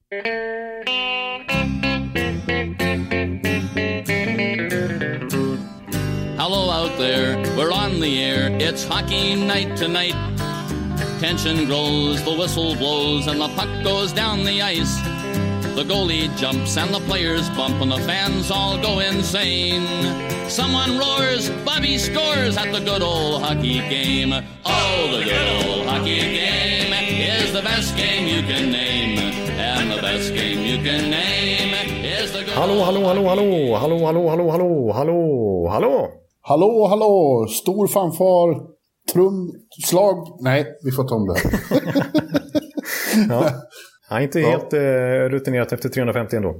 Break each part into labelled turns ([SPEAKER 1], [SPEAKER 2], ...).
[SPEAKER 1] Hello out there, we're on the air, it's hockey night tonight. Tension grows, the whistle blows, and the puck goes down the ice. The goalie jumps and the players bump and the fans all go insane. Someone roars, Bobby scores at the good old hockey game. Oh, the good old hockey game is the best game you can name. And the best game you can name is the good
[SPEAKER 2] Hallå, hallå, hallå, hallå, hallå, hallå, hallå, hallå, hallå, hallå.
[SPEAKER 3] Hallå, hallå, stor fanfar, trumslag. Nej, vi får ta om det.
[SPEAKER 2] Ja. Ja, inte helt rutinerat efter 350 ändå.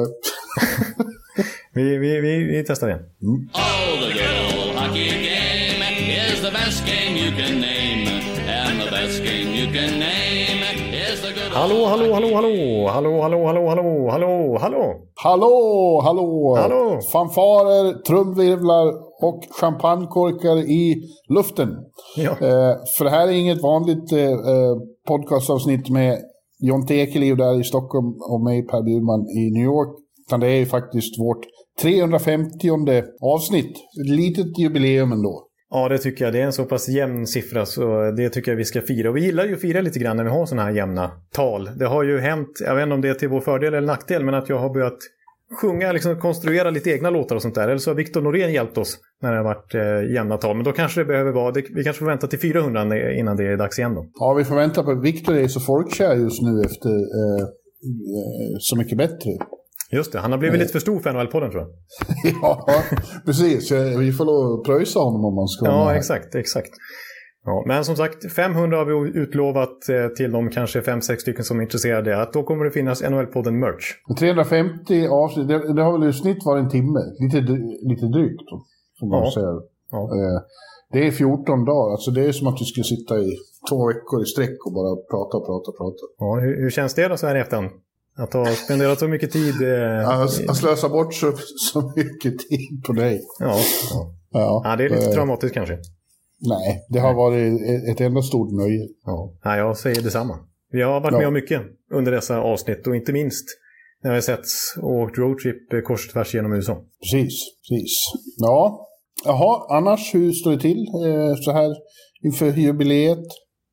[SPEAKER 2] vi testar igen.
[SPEAKER 1] Oh, the good old hockey game is the best game you can name. And the best game you can name is the good
[SPEAKER 2] Hallå, hallå, hallå, hallå, hallå, hallå, hallå, hallå, hallå, hallå.
[SPEAKER 3] Hallå, hallå,
[SPEAKER 2] hallå.
[SPEAKER 3] Fanfarer, trumvirvlar och champagnekorkar i luften.
[SPEAKER 2] Ja.
[SPEAKER 3] För det här är inget vanligt podcastavsnitt med Jon Tekeliv där i Stockholm och mig, Per Bjurman, i New York. Utan det är ju faktiskt vårt 350:e avsnitt. Ett litet jubileum ändå.
[SPEAKER 2] Ja, det tycker jag. Det är en så pass jämn siffra så det tycker jag vi ska fira. Och vi gillar ju att fira lite grann när vi har sådana här jämna tal. Det har ju hänt, jag vet inte om det är till vår fördel eller nackdel, men att jag har börjat sjunga, liksom konstruera lite egna låtar och sånt där. Eller så har Victor Norén hjälpt oss när det har varit jämna tal. Men då kanske det behöver vara, vi kanske får vänta till 400 innan det är dags igen då.
[SPEAKER 3] Ja, vi får vänta på. Victor är så folkkär just nu efter Så mycket bättre.
[SPEAKER 2] Just det, han har blivit lite för stor för NHL-podden tror jag.
[SPEAKER 3] Ja, precis. Vi får lov att pröjsa honom om man ska.
[SPEAKER 2] Ja, exakt. Ja, men som sagt, 500 har vi utlovat till de kanske 5-6 stycken som är intresserade. Att då kommer det finnas NHL-podden merch. 350
[SPEAKER 3] avsnitt, det har väl i snitt varit en timme. Lite drygt då, som man säger. Ja. Det är 14 dagar. Alltså det är som att du skulle sitta i 2 veckor i sträck och bara prata.
[SPEAKER 2] Ja, hur känns det då så här i efterhand? Att ha spenderat så mycket tid...
[SPEAKER 3] Att slösa bort så mycket tid på dig.
[SPEAKER 2] Ja, det är lite traumatiskt kanske.
[SPEAKER 3] Nej, det har varit ett enda stort nöje.
[SPEAKER 2] Ja, jag säger detsamma. Vi har varit med om mycket under dessa avsnitt och inte minst när vi har sett och åkt roadtrip kors och tvärs genom USA.
[SPEAKER 3] Precis. Ja, jaha, annars hur står det till så här inför jubileet?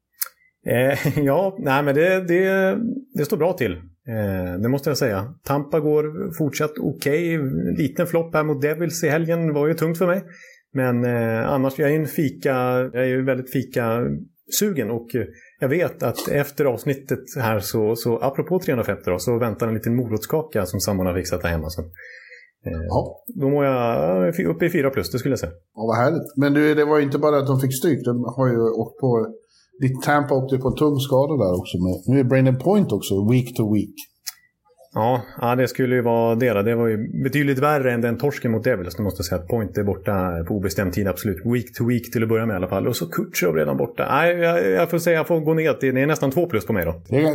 [SPEAKER 2] Nej men det står bra till. Det måste jag säga. Tampa går fortsatt okej. Liten flopp här mot Devils i helgen var ju tungt för mig. Men annars jag är ju väldigt fika-sugen och jag vet att efter avsnittet här så apropå 350 då, så väntar en liten morotskaka som samman har fixat där hemma. Så, då mår jag uppe i 4+, det skulle jag säga.
[SPEAKER 3] Ja, vad härligt. Men det var ju inte bara att de fick stryk, de har ju åkt på ditt Tampa åkte på en tung skada där också. Nu är Brandon Point också, week to week.
[SPEAKER 2] Ja, det skulle ju vara det. Det var ju betydligt värre än den torsken mot Devils. Du måste säga att Point är borta på obestämd tid, absolut. Week to week till att börja med i alla fall. Och så Kutjerov redan borta. Nej, jag får säga jag får gå ner till. Det är nästan 2+ på mig då.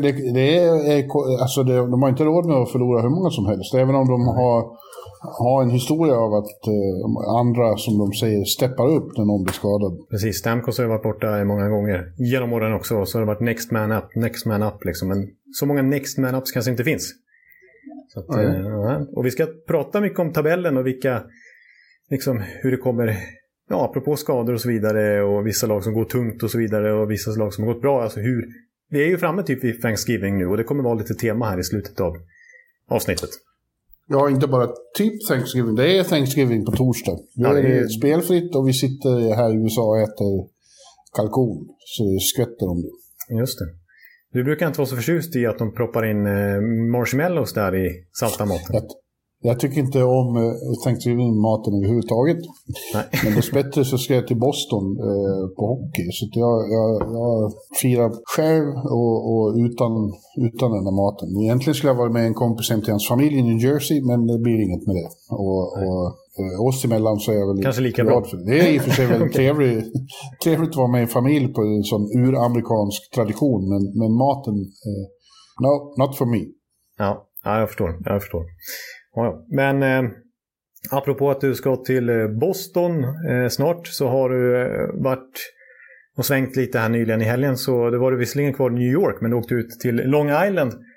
[SPEAKER 2] De har inte råd med att förlora hur många som helst. Även om de har en historia av att andra, som de säger, steppar upp när någon blir skadad. Precis, Stamkos har varit borta många gånger. Genom åren också. Så har det varit next man up liksom. Men så många next man ups kanske inte finns. Så att, och vi ska prata mycket om tabellen och vilka liksom, hur det kommer apropå skador och så vidare och vissa lag som går tungt och så vidare och vissa lag som har gått bra, alltså vi är ju framme typ vid Thanksgiving nu och det kommer vara lite tema här i slutet av avsnittet.
[SPEAKER 3] Ja, inte bara typ Thanksgiving, det är Thanksgiving på torsdag. Det är spelfritt och vi sitter här i USA och äter kalkon, så det skvätter om det.
[SPEAKER 2] Just det. Du brukar inte vara så förtjust i att de proppar in marshmallows där i salta maten.
[SPEAKER 3] Jag tycker inte om Thanksgiving-maten överhuvudtaget. Nej. Men dessbättre så ska jag till Boston på hockey. Så att jag firar själv och utan den där maten. Egentligen skulle jag vara med en kompis hem till hans familj i New Jersey, men det blir inget med det. Och oss emellan så är jag väl
[SPEAKER 2] kanske lika bra.
[SPEAKER 3] För det. Det är i och för sig väldigt trevligt att vara med en familj på en sån uramerikansk tradition. Men maten, no, not for me.
[SPEAKER 2] Ja, jag förstår. Ja. Men apropå att du ska till Boston snart, så har du varit och svängt lite här nyligen i helgen. Så det var du visserligen kvar i New York, men du åkte ut till Long Island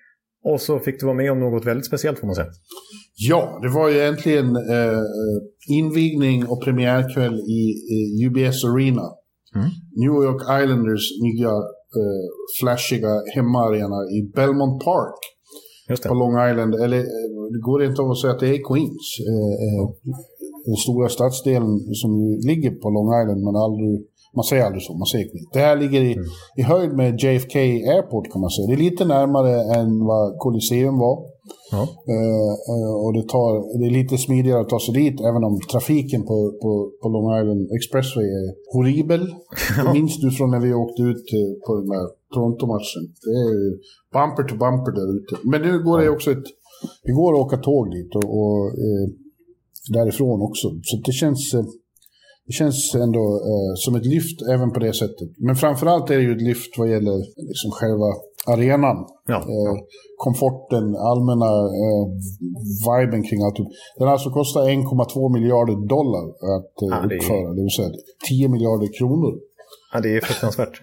[SPEAKER 4] Och så fick du vara med om något väldigt speciellt får man säga.
[SPEAKER 3] Ja, det var ju äntligen invigning och premiärkväll i UBS Arena. New York Islanders nya flashiga hemmaarena i Belmont Park på Long Island. Eller det går inte att säga att det är Queens. Den stora stadsdelen som ligger på Long Island, men man säger aldrig så, man säger Queens. Det här ligger i höjd med JFK Airport kan man säga. Det är lite närmare än vad Colosseum var. Ja. Och det är lite smidigare att ta sig dit, även om trafiken på Long Island Expressway är horribel. Det minns du från när vi åkte ut på den där Toronto-matchen. Det är ju bumper to bumper där ute. Men nu går det också det går att åka tåg dit och därifrån också. Så det känns ändå som ett lyft även på det sättet. Men framförallt är det ju ett lyft vad gäller liksom själva arenan. Komforten, allmänna viben kring allt. Den alltså kostar 1,2 miljarder dollar att uppföra. Det vill säga 10 miljarder kronor.
[SPEAKER 4] Ja, det är fruktansvärt.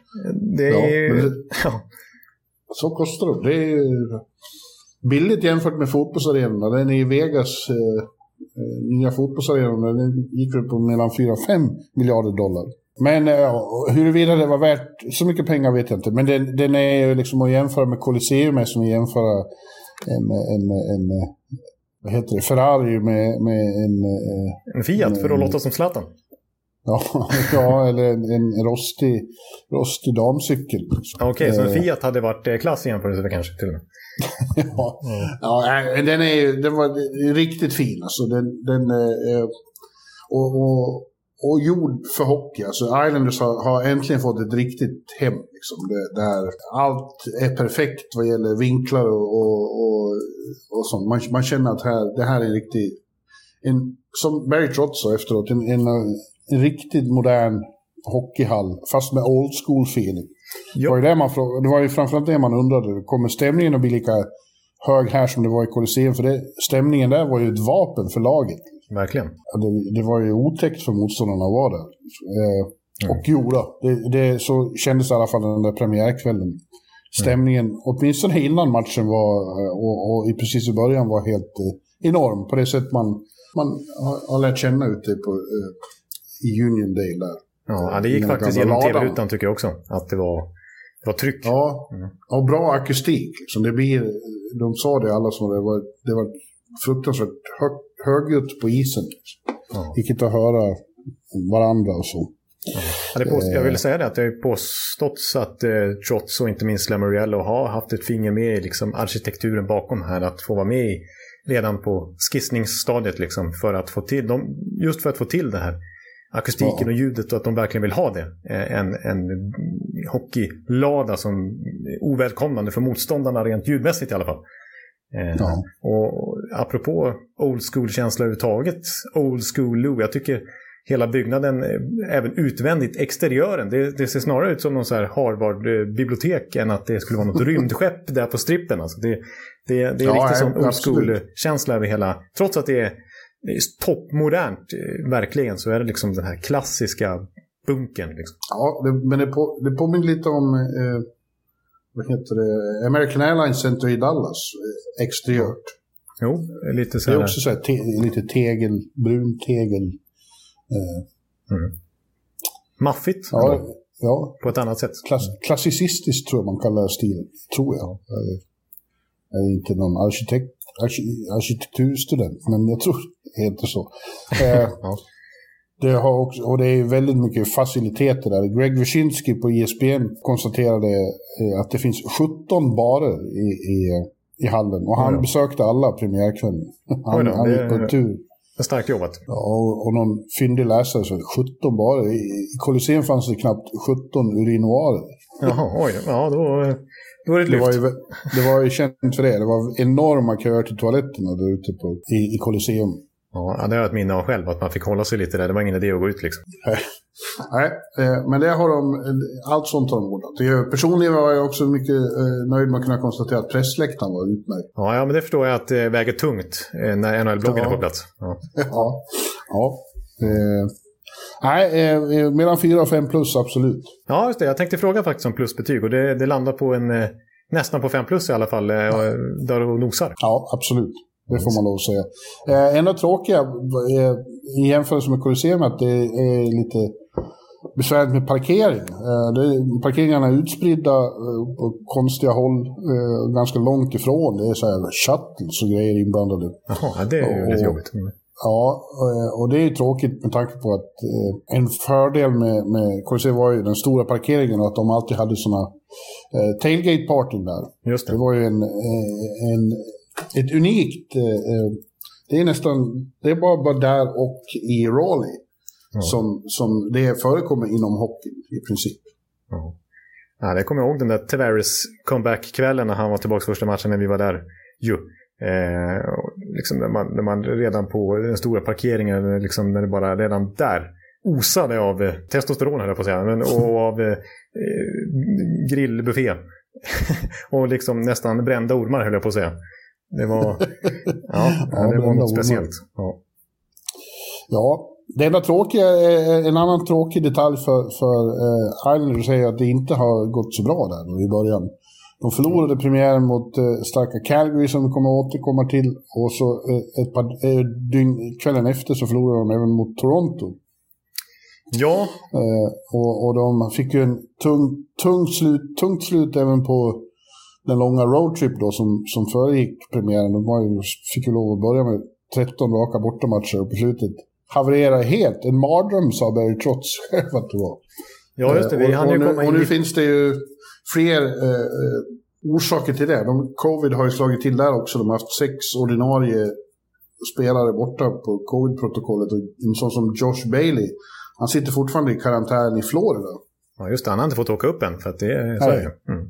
[SPEAKER 3] Så kostar det. Det är billigt jämfört med fotbollsarenorna. Den är i Vegas... nya fotbollsarenan, den gick upp på mellan 4-5 miljarder dollar. Men huruvida det var värt så mycket pengar vet jag inte. Men den är ju liksom att jämföra med Colosseum är som att jämföra en vad heter det, Ferrari med
[SPEAKER 4] en Fiat för att låta som Zlatan.
[SPEAKER 3] Ja, eller en rostig damcykel.
[SPEAKER 4] Okej, så en Fiat hade varit klass jämförelse kanske till och med.
[SPEAKER 3] Den var riktigt fin alltså. Och gjord för hockey. Alltså Islanders har äntligen fått ett riktigt hem liksom, där allt är perfekt vad gäller vinklar och sånt. Man känner att det här är en riktig som Barry Trotz sa efteråt, en riktigt modern hockeyhall fast med old school feeling. Det var ju framförallt det man undrade. Kommer stämningen att bli lika hög här som det var i Colosseum? För stämningen där var ju ett vapen för laget.
[SPEAKER 4] Verkligen.
[SPEAKER 3] Det var ju otäckt för motståndarna att vara där. Och så kändes i alla fall den där premiärkvällen. Stämningen, åtminstone innan matchen var och precis i början var helt enorm. På det sätt man har lärt känna ute i Union Dale där.
[SPEAKER 4] Ja, det gick faktiskt genom tv-rutan tycker jag också. Att det var tryck.
[SPEAKER 3] Ja, och bra akustik. Liksom. De sa det alla som det var fruktansvärt högljutt på isen. Gick inte att höra varandra och så.
[SPEAKER 4] Ja, jag vill säga det att det har påståtts att Trotz och inte minst Lamoriello har haft ett finger med i liksom arkitekturen bakom här, att få vara med redan på skissningsstadiet liksom, för att få till just för att få till det här akustiken och ljudet, och att de verkligen vill ha det. En hockeylada som är ovälkomnande för motståndarna rent ljudmässigt i alla fall. Och apropå old school-känsla överhuvudtaget, old school Lou, jag tycker hela byggnaden, även utvändigt, exteriören, det ser snarare ut som någon så här Harvard-bibliotek än att det skulle vara något rymdskepp där på strippen. Alltså det är riktigt sån old school-känsla över hela, trots att det är toppmodernt verkligen, så är det liksom den här klassiska bunkern liksom.
[SPEAKER 3] Ja, men det påminner lite om vad heter det, American Airlines Center i Dallas exteriört.
[SPEAKER 4] Jo, lite så här.
[SPEAKER 3] Det är också så här lite brun tegel.
[SPEAKER 4] Maffigt.
[SPEAKER 3] Ja.
[SPEAKER 4] På ett annat sätt.
[SPEAKER 3] Klassicistiskt tror jag man kallar stilen, tror jag. Jag är inte någon arkitekturstudent, men jag tror det heter så. Det har också, och det är väldigt mycket faciliteter där. Greg Wyshynski på ESPN konstaterade att det finns 17 barer i hallen, och han besökte alla premiärkvällen. Han gick på en tur.
[SPEAKER 4] Starkt jobbat.
[SPEAKER 3] Ja, och någon fyndig läsare så 17 barer. I Colosseum fanns det knappt 17 urinoarer.
[SPEAKER 4] Jaha, oj. Ja, då är det ett lyft.
[SPEAKER 3] Det var ju känt för det. Det var enorma köer till toaletterna där ute i Colosseum.
[SPEAKER 4] Ja, det har jag ett minne av själv, att man fick hålla sig lite där. Det var ingen idé att gå ut liksom.
[SPEAKER 3] Nej, men det har allt sånt har de ordnat. Personligen var jag också mycket nöjd med att kunna konstatera att pressläktaren var utmärkt.
[SPEAKER 4] Ja, men det förstår jag att det väger tungt när NHL-bloggen är på plats.
[SPEAKER 3] Ja. Nej, mellan 4 och 5 plus, absolut.
[SPEAKER 4] Ja, just det. Jag tänkte fråga faktiskt om plusbetyg, och det landar på nästan på 5+ i alla fall där och nosar.
[SPEAKER 3] Ja, absolut. Det får man lov att säga. Enda tråkiga i jämförelse med Colosseum att det är lite besvärligt med parkering. Parkeringarna är utspridda på konstiga håll ganska långt ifrån. Det är så här shuttles och grejer inblandade.
[SPEAKER 4] Jaha, det är ju lite jobbigt.
[SPEAKER 3] Ja, och det är ju tråkigt med tanke på att en fördel med Colosseum var ju den stora parkeringen och att de alltid hade såna tailgate-partyn där.
[SPEAKER 4] Just det.
[SPEAKER 3] Det var ju ett unikt... det är nästan... Det är bara där och i Raleigh som det förekommer inom hockeyn i princip.
[SPEAKER 4] Ja, det kommer jag ihåg den där Tavares comeback-kvällen när han var tillbaka första matchen när vi var där. Liksom när man redan på den stora parkeringen liksom, när det bara redan där osade av testosteron höll jag på att säga, och av grillbuffé och liksom nästan brända ormar höll jag på att säga. Det var det var något speciellt.
[SPEAKER 3] Ja, det enda tråkiga, en annan tråkig detalj för Islanders är att det inte har gått så bra där i början. De förlorade premiären mot starka Calgary som vi kommer att återkomma till. Och så ett par kvällen efter så förlorade de även mot Toronto.
[SPEAKER 4] Ja.
[SPEAKER 3] Och de fick ju en tungt slut även på den långa roadtrip då som föregick premiären. De fick ju lov att börja med 13 raka bortamatcher och på slutet haverera helt. En mardröm sa Barry Trotz själv att det var.
[SPEAKER 4] Ja, just det.
[SPEAKER 3] Och nu finns det ju fler orsaker till det. Covid har ju slagit till där också. De har haft 6 ordinarie spelare borta på covid-protokollet. Och en sån som Josh Bailey, han sitter fortfarande i karantän i Florida.
[SPEAKER 4] Ja, just det. Han har inte fått åka upp än för att det är Sverige.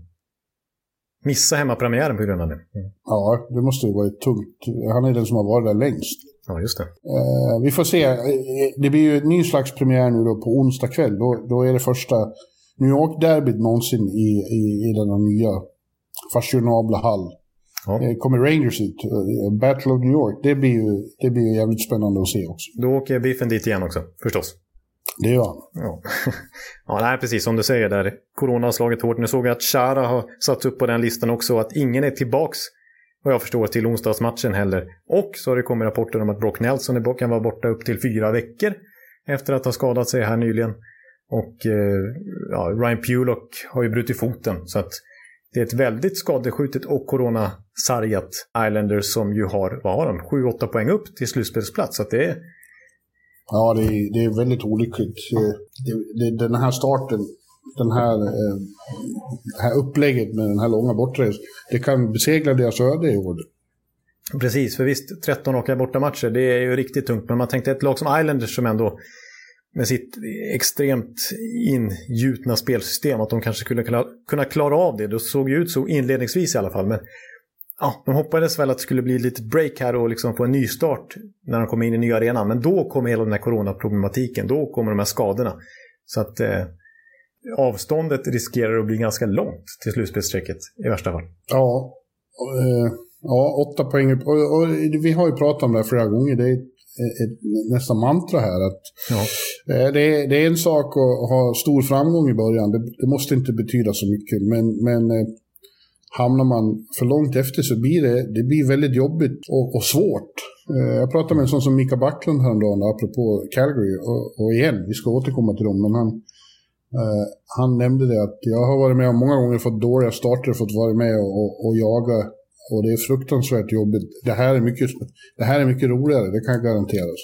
[SPEAKER 4] Missa hemmapremiären på grund av det.
[SPEAKER 3] Ja, det måste ju vara tungt. Han är den som har varit där längst.
[SPEAKER 4] Ja, just det.
[SPEAKER 3] Vi får se. Det blir ju en ny slags premiär nu då på onsdag kväll. Då är det första New York-derbyt någonsin i den nya fashionabla hall. Ja. Kommer Rangers ut. Battle of New York. Det blir ju jävligt spännande att se också.
[SPEAKER 4] Då åker Biffen dit igen också, förstås.
[SPEAKER 3] Det gör han.
[SPEAKER 4] Ja, nej, precis som du säger där. Corona har slagit hårt. Nu såg jag att Chara har satt upp på den listan också. Att ingen är tillbaks, vad jag förstår, till onsdagsmatchen heller. Och så har det kommit rapporter om att Brock Nelson kan vara borta upp till 4 veckor efter att ha skadat sig här nyligen. Och Ryan Pulock har ju brutit foten. Så att det är ett väldigt skadeskjutet och coronasargat Islanders som ju har, vad har de? 7-8 poäng upp till slutspelsplats. Så att det är...
[SPEAKER 3] Ja, det är väldigt olyckligt. Den här starten, det här upplägget med den här långa bortresan, det kan besegla deras öde i år.
[SPEAKER 4] Precis, för visst, 13 åka bortamatcher, det är ju riktigt tungt. Men man tänkte ett lag som Islanders som ändå med sitt extremt ingjutna spelsystem, att de kanske skulle kunna klara av det. Det såg ju ut så inledningsvis i alla fall, men ja, de hoppades väl att det skulle bli lite break här och liksom få en ny start när de kommer in i nya arenan. Men då kommer hela den här coronaproblematiken, då kommer de här skadorna. Så att avståndet riskerar att bli ganska långt till slutspelsstrecket i värsta fall.
[SPEAKER 3] Ja, 8 poäng. Och vi har ju pratat om det här flera gånger. Det är ett nästan mantra här. Att det är en sak att ha stor framgång i början. Det måste inte betyda så mycket. Men hamnar man för långt efter så blir det blir väldigt jobbigt och svårt. Jag pratade med en sån som Mika Backlund häromdagen apropå Calgary. Och igen, vi ska återkomma till dem. Men han nämnde det att jag har varit med och många gånger fått dåliga starter, fått vara med och jaga. Och det är fruktansvärt jobbigt. Det här är mycket roligare, det kan garanteras.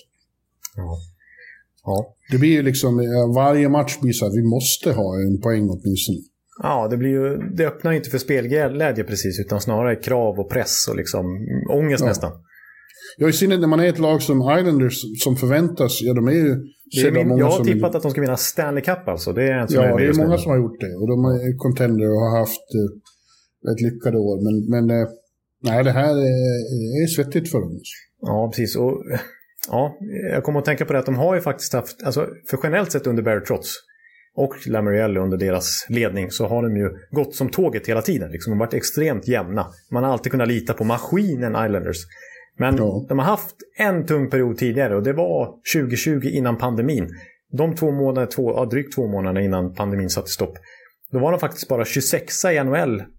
[SPEAKER 3] Ja. Det blir ju liksom, varje match blir så att vi måste ha en poäng åtminstone.
[SPEAKER 4] Ja, det öppnar inte för spelglädje precis, utan snarare krav och press och liksom ångest nästan. Ja,
[SPEAKER 3] i synnerhet när man är ett lag som Islanders som förväntas, de är ju...
[SPEAKER 4] Jag har tippat att de ska vinna Stanley Cup alltså. Det är
[SPEAKER 3] det är många som har gjort det. Och de är contender och har haft ett lyckade år. Men nej, det här är svettigt för dem.
[SPEAKER 4] Ja, precis. Och ja, jag kommer att tänka på det att de har ju faktiskt haft, alltså för generellt sett under Barry Trotz och Lamoriello under deras ledning så har de ju gått som tåget hela tiden. Liksom, de har varit extremt jämna. Man har alltid kunnat lita på maskinen Islanders. Men de har haft en tung period tidigare och det var 2020 innan pandemin. De drygt 2 månader innan pandemin satte stopp. Då var de faktiskt bara 26 i NHL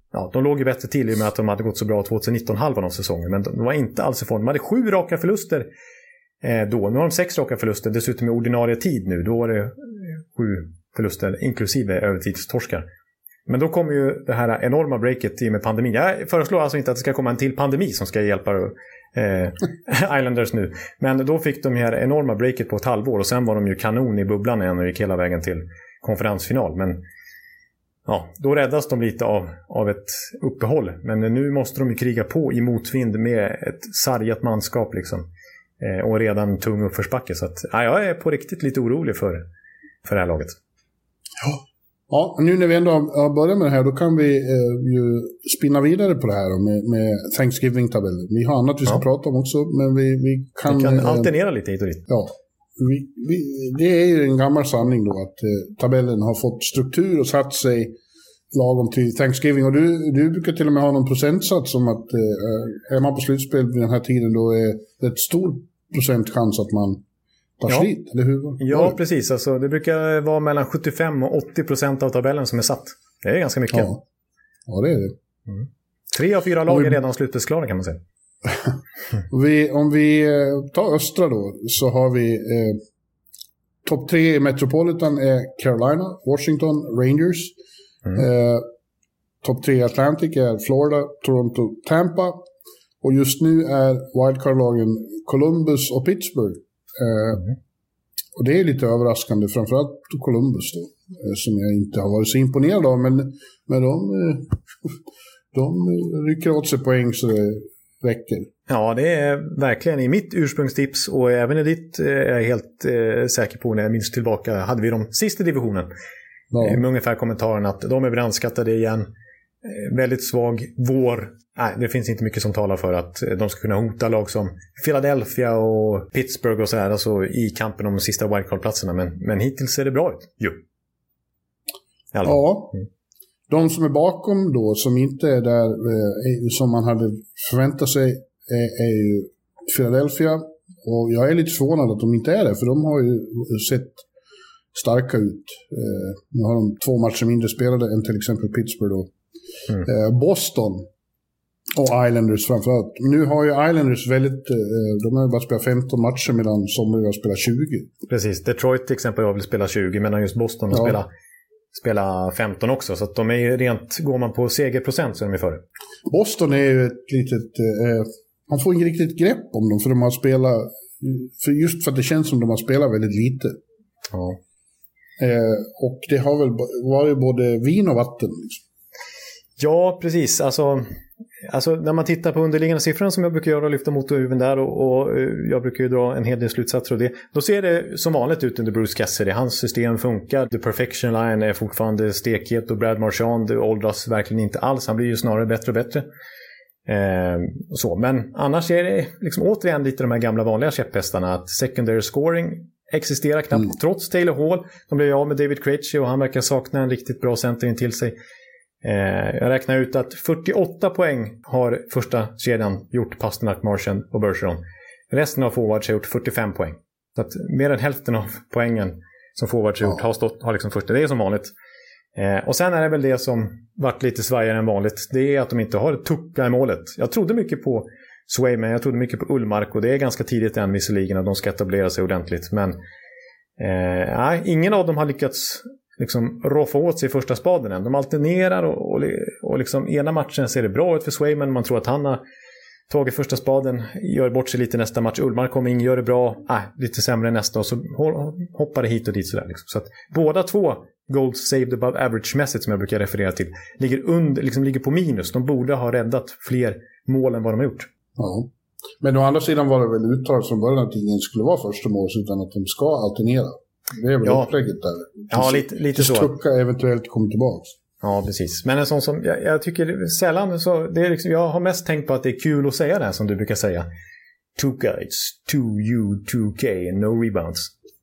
[SPEAKER 4] de låg ju bättre till i och med att de hade gått så bra 2019 halvan av säsongen. Men de var inte alls i form. De hade 7 raka förluster då. Nu har de 6 raka förluster. Dessutom i ordinarie tid nu. Då var det 7 förluster inklusive övertidstorskar. Men då kommer ju det här enorma breaket i med pandemin. Jag föreslår alltså inte att det ska komma en till pandemi som ska hjälpa Islanders nu. Men då fick de här enorma breaket på ett halvår. Och sen var de ju kanon i bubblan igen och gick hela vägen till konferensfinal. Men då räddas de lite av ett uppehåll. Men nu måste de ju kriga på i motvind med ett sargat manskap liksom. Och redan tung uppförsbacke. Så att, jag är på riktigt lite orolig för det här laget.
[SPEAKER 3] Ja, nu när vi ändå har börjat med det här, då kan vi ju spinna vidare på det här med Thanksgiving-tabellen. Vi har annat vi ska prata om också, men vi kan
[SPEAKER 4] alternera lite hit och dit.
[SPEAKER 3] Ja, det är ju en gammal sanning då att tabellen har fått struktur och satt sig lagom till Thanksgiving. Och du brukar till och med ha någon procentsats om att är man på slutspel vid den här tiden, då är det ett stor procentchans att man slit, eller hur?
[SPEAKER 4] Ja, precis. Alltså, det brukar vara mellan 75 och 80% av tabellen som är satt. Det är ganska mycket.
[SPEAKER 3] Ja det är det.
[SPEAKER 4] 3 av 4 lag är redan slutspelsklara kan man säga.
[SPEAKER 3] Om vi tar östra då, så har vi topp 3 i Metropolitan är Carolina, Washington, Rangers. Topp 3 i Atlantic är Florida, Toronto, Tampa. Och just nu är wildcard-lagen Columbus och Pittsburgh. Och det är lite överraskande, framförallt Columbus då, som jag inte har varit så imponerad av, men de rycker åt sig poäng så det räcker. Ja,
[SPEAKER 4] det är verkligen i mitt ursprungstips, och även i ditt är jag helt säker på, när jag minns tillbaka hade vi de sista divisionen med ungefär kommentaren att de är brandskattade igen, väldigt svag vår. Nej, det finns inte mycket som talar för att de ska kunna hota lag som Philadelphia och Pittsburgh och så här, alltså i kampen om de sista wildcard-platserna. Men hittills ser det bra ut. Jo.
[SPEAKER 3] Ja. De som är bakom då, som inte är där som man hade förväntat sig, är ju Philadelphia. Och jag är lite förvånad att de inte är där, för de har ju sett starka ut. Nu har de 2 matcher mindre spelade än till exempel Pittsburgh då. Boston och Islanders framförallt. Nu har ju Islanders de har ju bara spelat 15 matcher medan somliga har spelat 20.
[SPEAKER 4] Precis, Detroit till exempel har väl spelat 20, medan just Boston har spelat 15 också. Så att de är ju rent, går man på segerprocent så är de före.
[SPEAKER 3] Boston är ju ett litet, man får inget riktigt grepp om dem, för de har spelat, just för att det känns som de har spelat väldigt lite.
[SPEAKER 4] Ja.
[SPEAKER 3] Och det har väl varit både vin och vatten liksom.
[SPEAKER 4] Ja, precis. Alltså när man tittar på underliggande siffrorna som jag brukar göra och lyfta motorhuven där, och jag brukar ju dra en hel del slutsatser av det, då ser det som vanligt ut under Bruce Cassidy. Hans system funkar, the perfection line är fortfarande stekhet, och Brad Marchand åldras verkligen inte alls. Han blir ju snarare bättre och bättre. Men annars är det liksom återigen lite de här gamla vanliga käpphästarna, att secondary scoring existerar knappt, trots Taylor Hall. De blev av med David Krejci och han verkar sakna en riktigt bra center in till sig. Jag räknar ut att 48 poäng har första kedjan gjort, Pasternak, Marchand och Bergeron. Resten av forwards har gjort 45 poäng. Så att mer än hälften av poängen som forwards har gjort har liksom första. Det är som vanligt. Och sen är det väl det som varit lite svajigare än vanligt. Det är att de inte har Tucka i målet. Jag trodde mycket på Swayman, jag trodde mycket på Ullmark, och det är ganska tidigt än visserligen att de ska etablera sig ordentligt. Men ingen av dem har lyckats liksom roffa åt sig i första spaden än. De alternerar och liksom ena matchen ser det bra ut för Swayman. Man tror att han har tagit första spaden, gör bort sig lite nästa match. Ullmark kommer in, gör det bra, lite sämre nästa, och så hoppar det hit och dit sådär liksom. Så att båda 2 goals saved above average-mässigt, som jag brukar referera till, ligger på minus. De borde ha räddat fler mål än vad de har gjort.
[SPEAKER 3] Ja. Men å andra sidan var det väl uttalat från början att ingen skulle vara första mål, utan att de ska alternera. Det är väl upplägget där.
[SPEAKER 4] Ja, lite så.
[SPEAKER 3] Tucka eventuellt kommer tillbaka.
[SPEAKER 4] Ja, precis. Men en sån som jag tycker sällan så, det är liksom, jag har mest tänkt på att det är kul att säga det här som du brukar säga. Tucka, it's 2U2K and no rebounds.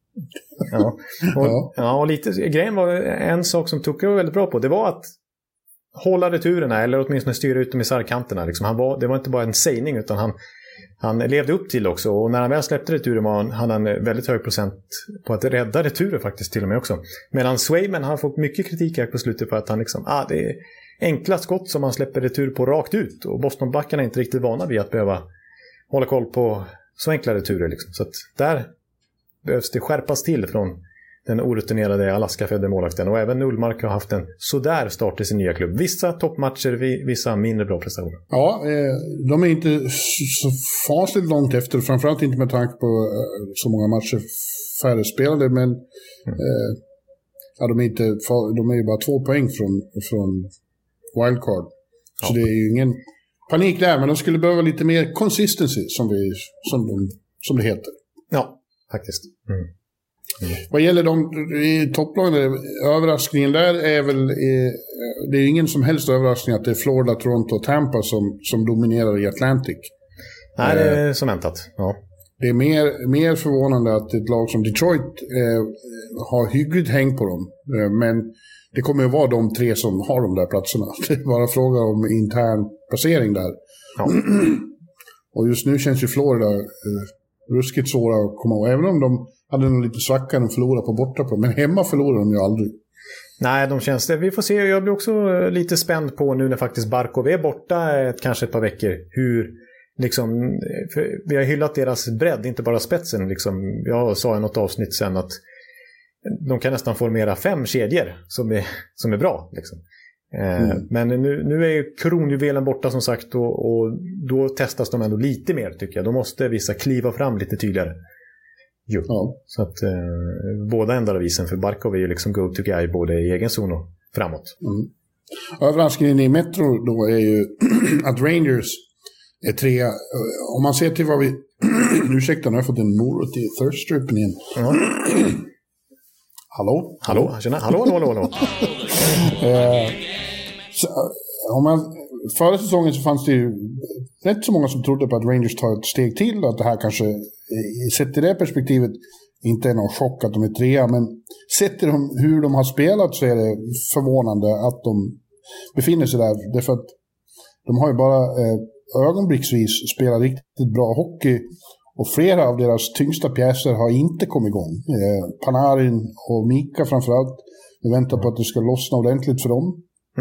[SPEAKER 4] Och lite grejen var, en sak som Tucka var väldigt bra på, det var att hålla returerna, eller åtminstone styra ut dem i sargkanterna liksom. Det var inte bara en sägning, utan han levde upp till också, och när han väl släppte returen hade han väldigt hög procent på att rädda returer faktiskt till och med också. Medan Swayman har fått mycket kritik här på slutet på att han liksom, enkla skott som man släpper retur på rakt ut. Och Bostonbackarna är inte riktigt vana vid att behöva hålla koll på så enkla returer. Liksom. Så att där behövs det skärpas till från den orutinerade Alaska-födde målvakten. Och även Ullmark har haft en sådär start i sin nya klubb. Vissa toppmatcher, vissa mindre bra prestationer.
[SPEAKER 3] Ja, de är inte så fasligt långt efter. Framförallt inte med tanke på så många matcher färre spelade. Men ja, de är ju bara 2 poäng från wildcard. Så det är ju ingen panik där. Men de skulle behöva lite mer consistency som det heter.
[SPEAKER 4] Ja, faktiskt.
[SPEAKER 3] Vad gäller de i topplagen, överraskningen där är väl det är ingen som helst överraskning att det är Florida, Toronto och Tampa som dominerar i Atlantic.
[SPEAKER 4] Nej, det är som väntat. Ja.
[SPEAKER 3] Det är mer förvånande att ett lag som Detroit har hyggligt häng på dem. Men det kommer ju vara de 3 som har de där platserna. Det är bara fråga om intern placering där. Ja. Och just nu känns ju Florida ruskigt svåra att komma ihåg. Även om de hade nog lite svacka och förlorade på bortaplan. Men hemma förlorar de ju aldrig.
[SPEAKER 4] Nej, de känns det. Vi får se. Jag blir också lite spänd på nu när faktiskt Barkov är borta kanske ett par veckor. Hur liksom, vi har hyllat deras bredd, inte bara spetsen. Liksom. Jag sa i något avsnitt sen att de kan nästan formera 5 kedjor som är bra. Liksom. Men nu är ju kronjuvelen borta som sagt och då testas de ändå lite mer tycker jag. Då måste vissa kliva fram lite tydligare. Jo. Ja. Så att båda ändar av isen för Barkov är ju liksom go-to guy både i egen zon och framåt.
[SPEAKER 3] Överraskningen i Metro då är ju att Rangers är 3. Om man ser till vad vi ursäkta, nu har jag fått en morot i thirst-strippen igen. Hallå?
[SPEAKER 4] Hallå.
[SPEAKER 3] Om man, förra säsongen så fanns det ju rätt så många som trodde på att Rangers tar ett steg till. Att det här kanske, sett i det perspektivet, inte är någon chock att de är 3. Men sett till hur de har spelat så är det förvånande att de befinner sig där. Därför att de har ju bara ögonblicksvis spelat riktigt bra hockey. Och flera av deras tyngsta pjäser har inte kommit igång. Panarin och Mika framförallt. Vi väntar på att det ska lossna ordentligt för dem.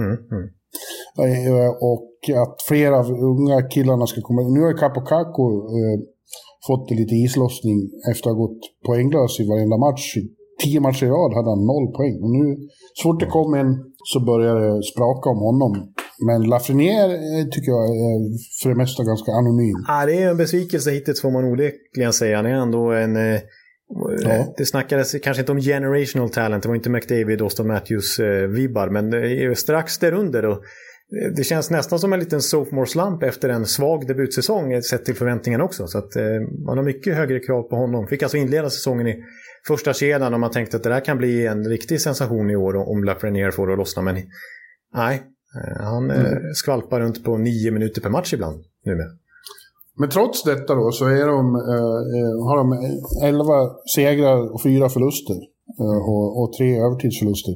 [SPEAKER 3] Och att flera av unga killarna ska komma. Nu har Kapokako fått lite islossning efter att ha gått poänglös i varenda match. 10 matcher i rad hade han 0 poäng. Och nu, så fort det kom en så börjar det spraka om honom. Men Lafreniere tycker jag är för det mesta ganska anonym.
[SPEAKER 4] Ja, det är en besvikelse hittills får man onekligen säga. Han är ändå en... Det snackades kanske inte om generational talent. Det var inte McDavid, Auston Matthews vibbar. Men det är strax där under. Och det känns nästan som en liten sophomore slump efter en svag debutsäsong sett till förväntningarna också. Så att man har mycket högre krav på honom. Fick alltså inleda säsongen i första kedjan och man tänkte att det där kan bli en riktig sensation i år om Lafreniere får det att lossna. Men nej, han skvalpar runt på 9 minuter per match ibland nu med.
[SPEAKER 3] Men trots detta då så är har de 11 segrar och 4 förluster och 3 övertidsförluster.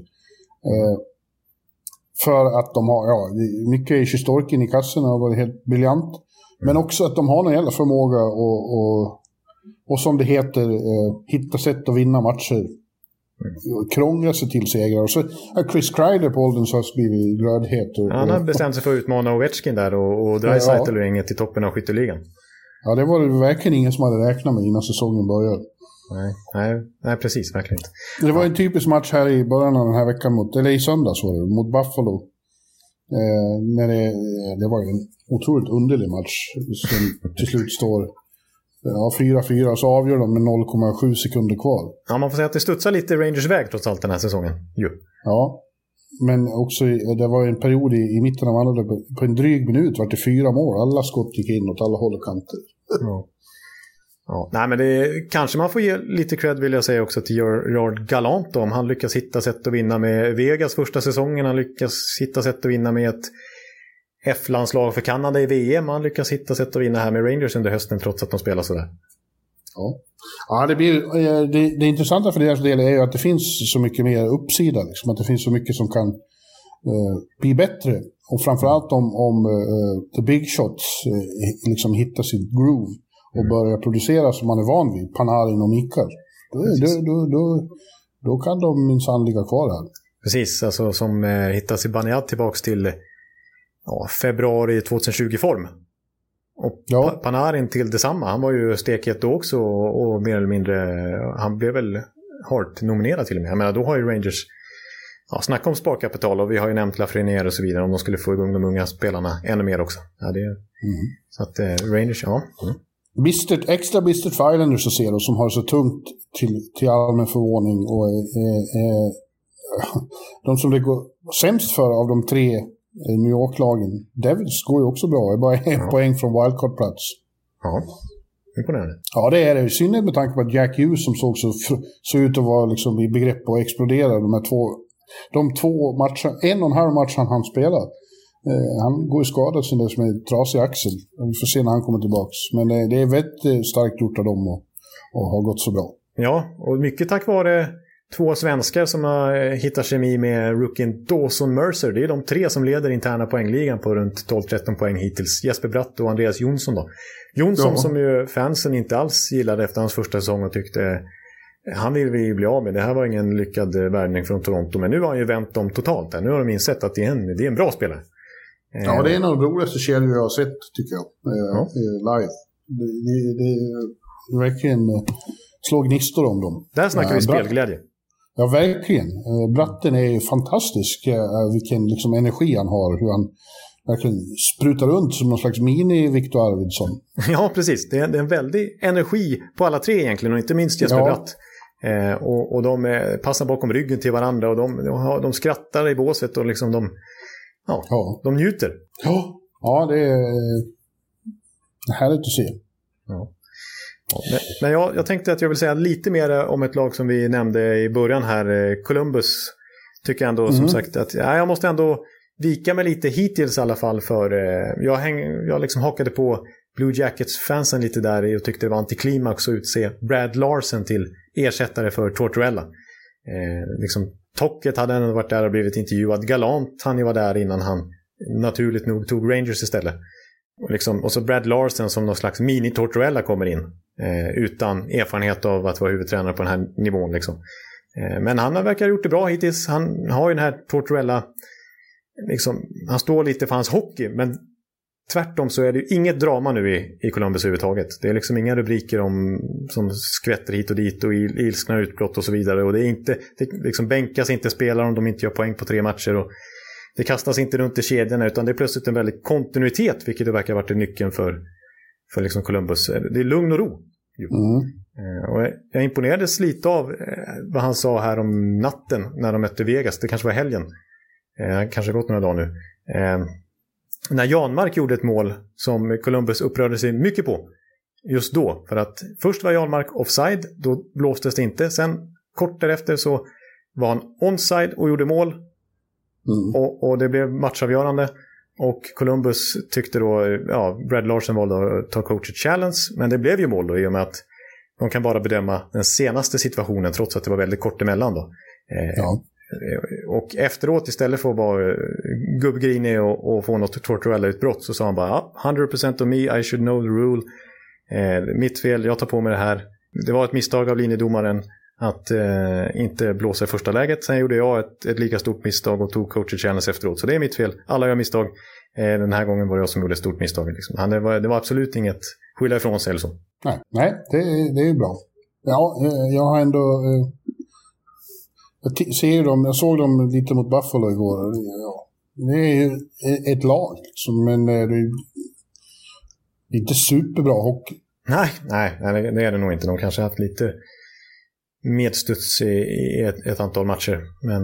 [SPEAKER 3] För att de har, mycket i Sjistorkin i kassorna har varit helt briljant. Men också att de har någon jävla förmåga och som det heter, hitta sätt att vinna matcher. Krångla sig till segrar. Och så har Chris Kreider på ålderns höst blivit glödhet.
[SPEAKER 4] Han har bestämt sig för att utmana Ovechkin där och Draisaitl och inget till toppen av skytteligan. Ja,
[SPEAKER 3] det var verkligen ingen som hade räknat med innan säsongen började.
[SPEAKER 4] Nej, precis, verkligen inte.
[SPEAKER 3] Det var en typisk match här i början av den här veckan eller i söndags var det, mot Buffalo. När det var en otroligt underlig match som till slut står 4-4 så avgör de med 0,7 sekunder kvar.
[SPEAKER 4] Ja, man får säga att det studsar lite Rangers väg trots allt den här säsongen. Jo.
[SPEAKER 3] Ja, men också det var en period i mitten av andra på en dryg minut var det 4 mål. Alla skott gick in åt alla håll och kanter.
[SPEAKER 4] Ja, nej, men det kanske man får ge lite cred vill jag säga också till Gerard Gallant om han lyckas hitta sätt att vinna med Vegas första säsongen, han lyckas hitta sätt att vinna med ett F-landslag för Kanada i VM, han lyckas hitta sätt att vinna här med Rangers under hösten trots att de spelar sådär.
[SPEAKER 3] Ja, det intressanta för deras del är ju att det finns så mycket mer uppsida, liksom, att det finns så mycket som kan bli bättre och framförallt om the big shots liksom hittar sin groove och börjar producera som man är van vid, Panarin och Mikael. Då kan de minsann ligga kvar här.
[SPEAKER 4] Precis, alltså som hittar Zibanejad tillbaks till februari 2020-form. Och Panarin till detsamma. Han var ju stekhet då också och mer eller mindre, han blev väl Hart-nominerad till och med. Jag menar, då har ju Rangers snacka om sparkapital, och vi har ju nämnt Lafreniere och så vidare, om de skulle få igång de unga spelarna ännu mer också. Ja, det är, så att Rangers,
[SPEAKER 3] Extra bistert för Islanders att se då, som har så tungt till allmän förvåning, och de som det går sämst för av de 3 New York-lagen, Devils går ju också bra. Det är bara 1 poäng från wildcard-plats.
[SPEAKER 4] Ja, imponerande.
[SPEAKER 3] Ja, det är det. I synnerhet med tanke på att Jack Hughes, som såg ut att vara liksom i begrepp att explodera, de 2 matcher, 1,5 match han spelar. Han går ju skadad sen det som är trasig axel. Vi får se när han kommer tillbaka. Men det är väldigt starkt gjort av dem och har gått så bra.
[SPEAKER 4] Ja, och mycket tack vare 2 svenskar som har hittat kemi med rookien Dawson Mercer. Det är de 3 som leder interna poängligan på runt 12-13 poäng hittills. Jesper Bratt och Andreas Jonsson då. Jonsson som ju fansen inte alls gillade efter hans första säsong och tyckte han vill vi bli av med. Det här var ingen lyckad värvning från Toronto. Men nu har han ju vänt dem totalt där. Nu har de insett att det är en bra spelare.
[SPEAKER 3] Ja, det är en av de roligaste kedjor jag har sett, tycker jag. Live. Det verkligen slår gnistor om dem.
[SPEAKER 4] Där snackar vi spelglädje.
[SPEAKER 3] Ja, verkligen. Bratten är ju fantastisk. Vilken liksom energi han har. Hur han verkligen sprutar runt som någon slags mini-Victor Arvidsson.
[SPEAKER 4] Ja, precis. Det är en väldig energi på alla 3 egentligen. Och inte minst Jesper Bratt. Och de passar bakom ryggen till varandra. Och de skrattar i båset. Och liksom de njuter.
[SPEAKER 3] Ja, det är härligt att se.
[SPEAKER 4] Ja. Men jag tänkte att jag vill säga lite mer om ett lag som vi nämnde i början här. Columbus tycker jag ändå som sagt att jag måste ändå vika mig lite hittills i alla fall. För jag liksom hakade på Blue Jackets-fansen lite där och tyckte det var antiklimax att utse Brad Larsen till ersättare för Tortorella. Liksom Tocket hade ändå varit där och blivit intervjuad. Galant han var där innan han naturligt nog tog Rangers istället. Och så Brad Larsen som någon slags mini-Tortorella kommer in. Utan erfarenhet av att vara huvudtränare på den här nivån. Liksom. Men han verkar ha gjort det bra hittills. Han har ju den här Tortorella. Liksom, han står lite för hans hockey. Men tvärtom så är det ju inget drama nu i Columbus överhuvudtaget. Det är liksom inga rubriker som skvätter hit och dit och ilskna utbrott och så vidare. Och det liksom bänkas inte spelare om de inte gör poäng på 3 matcher. Och det kastas inte runt i kedjorna, utan det är plötsligt en väldig kontinuitet, vilket det verkar ha varit nyckeln för liksom Columbus. Det är lugn och ro. Och jag imponerades lite av vad han sa här om natten när de mötte Vegas. Det kanske var helgen. Kanske gått några dagar nu. När Janmark gjorde ett mål som Columbus upprörde sig mycket på just då. För att först var Janmark offside, då blåstes det inte. Sen kort därefter så var han onside och gjorde mål. Och det blev matchavgörande. Och Columbus tyckte då, Brad Larsen valde att ta coach's challenge. Men det blev ju mål då, i och med att de kan bara bedöma den senaste situationen trots att det var väldigt kort emellan då. Och efteråt, istället för att vara gubbgrinig och få något Tortorella-utbrott, så sa han bara 100% of me, I should know the rule. Mitt fel, jag tar på mig det här. Det var ett misstag av linjedomaren att inte blåsa i första läget. Sen gjorde jag ett lika stort misstag och tog coach's challenge efteråt. Så det är mitt fel, alla gör misstag. Den här gången var det jag som gjorde ett stort misstag liksom. Det var absolut inget skylla ifrån sig eller så.
[SPEAKER 3] Nej, det är ju bra. Ja, jag har ändå jag såg dem lite mot Buffalo igår. Det är ju ett lag liksom, men det är inte superbra hockey.
[SPEAKER 4] Nej, det är det nog inte. De kanske har haft lite medstuds i ett antal matcher. Men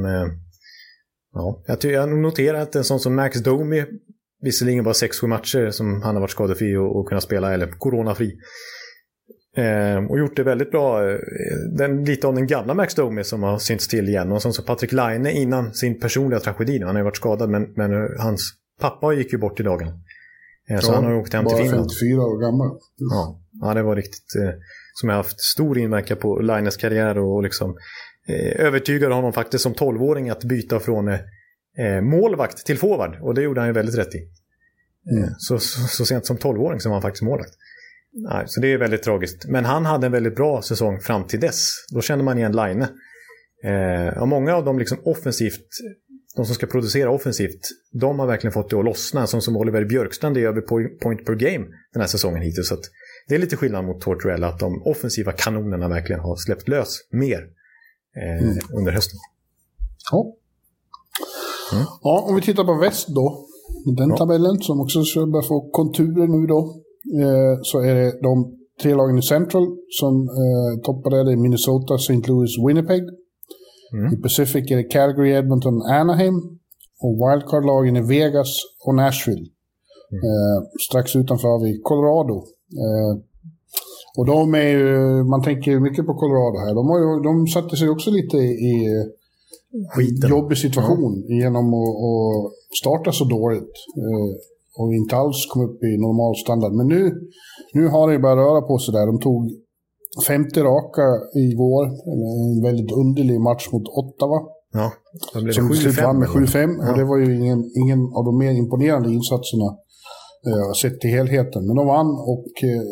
[SPEAKER 4] jag noterar att en sån som Max Domi, visserligen bara 6-7 matcher som han har varit skadefri och kunnat spela, eller coronafri. Och gjort det väldigt bra. Lite av den gamla Max Domi som har synts till igen. Och som Patrik Laine innan sin personliga tragedi. Han har ju varit skadad, men hans pappa gick ju bort i dagen. Så han har åkt hem till Finland.
[SPEAKER 3] 54 år gammal.
[SPEAKER 4] Ja, det var riktigt som har haft stor inverkan på Laines karriär och liksom övertygade honom faktiskt som 12-åring att byta från målvakt till forward. Och det gjorde han ju väldigt rätt i. Så sent som 12-åring som var han faktiskt målvakt. Nej, så det är väldigt tragiskt. Men han hade en väldigt bra säsong fram till dess. Då kände man igen Laine. Många av dem liksom offensivt de som ska producera offensivt, de har verkligen fått det att lossna, som Oliver Björkstrand är över point per game den här säsongen hittills. Så att det är lite skillnad mot Tortorella, att de offensiva kanonerna verkligen har släppt lös mer under hösten.
[SPEAKER 3] Ja. Ja, om vi tittar på väst då, den tabellen som också ska börja få konturer nu då, så är det de 3 lagen i Central som toppar det är Minnesota, St. Louis, Winnipeg. I Pacific är det Calgary, Edmonton, Anaheim. Och wildcard-lagen är Vegas och Nashville. Strax utanför har vi Colorado. Och de är ju, man tänker mycket på Colorado här. De satte sig också lite i jobbig situation genom att starta så dåligt. Och inte alls kom upp i normal standard. Men nu har det börjat röra på sig där. De tog 50 raka igår. En väldigt underlig match mot Ottawa.
[SPEAKER 4] Ja, det blev
[SPEAKER 3] som
[SPEAKER 4] 7-5
[SPEAKER 3] med 7-5. Och det var ju ingen av de mer imponerande insatserna sett till helheten. Men de vann och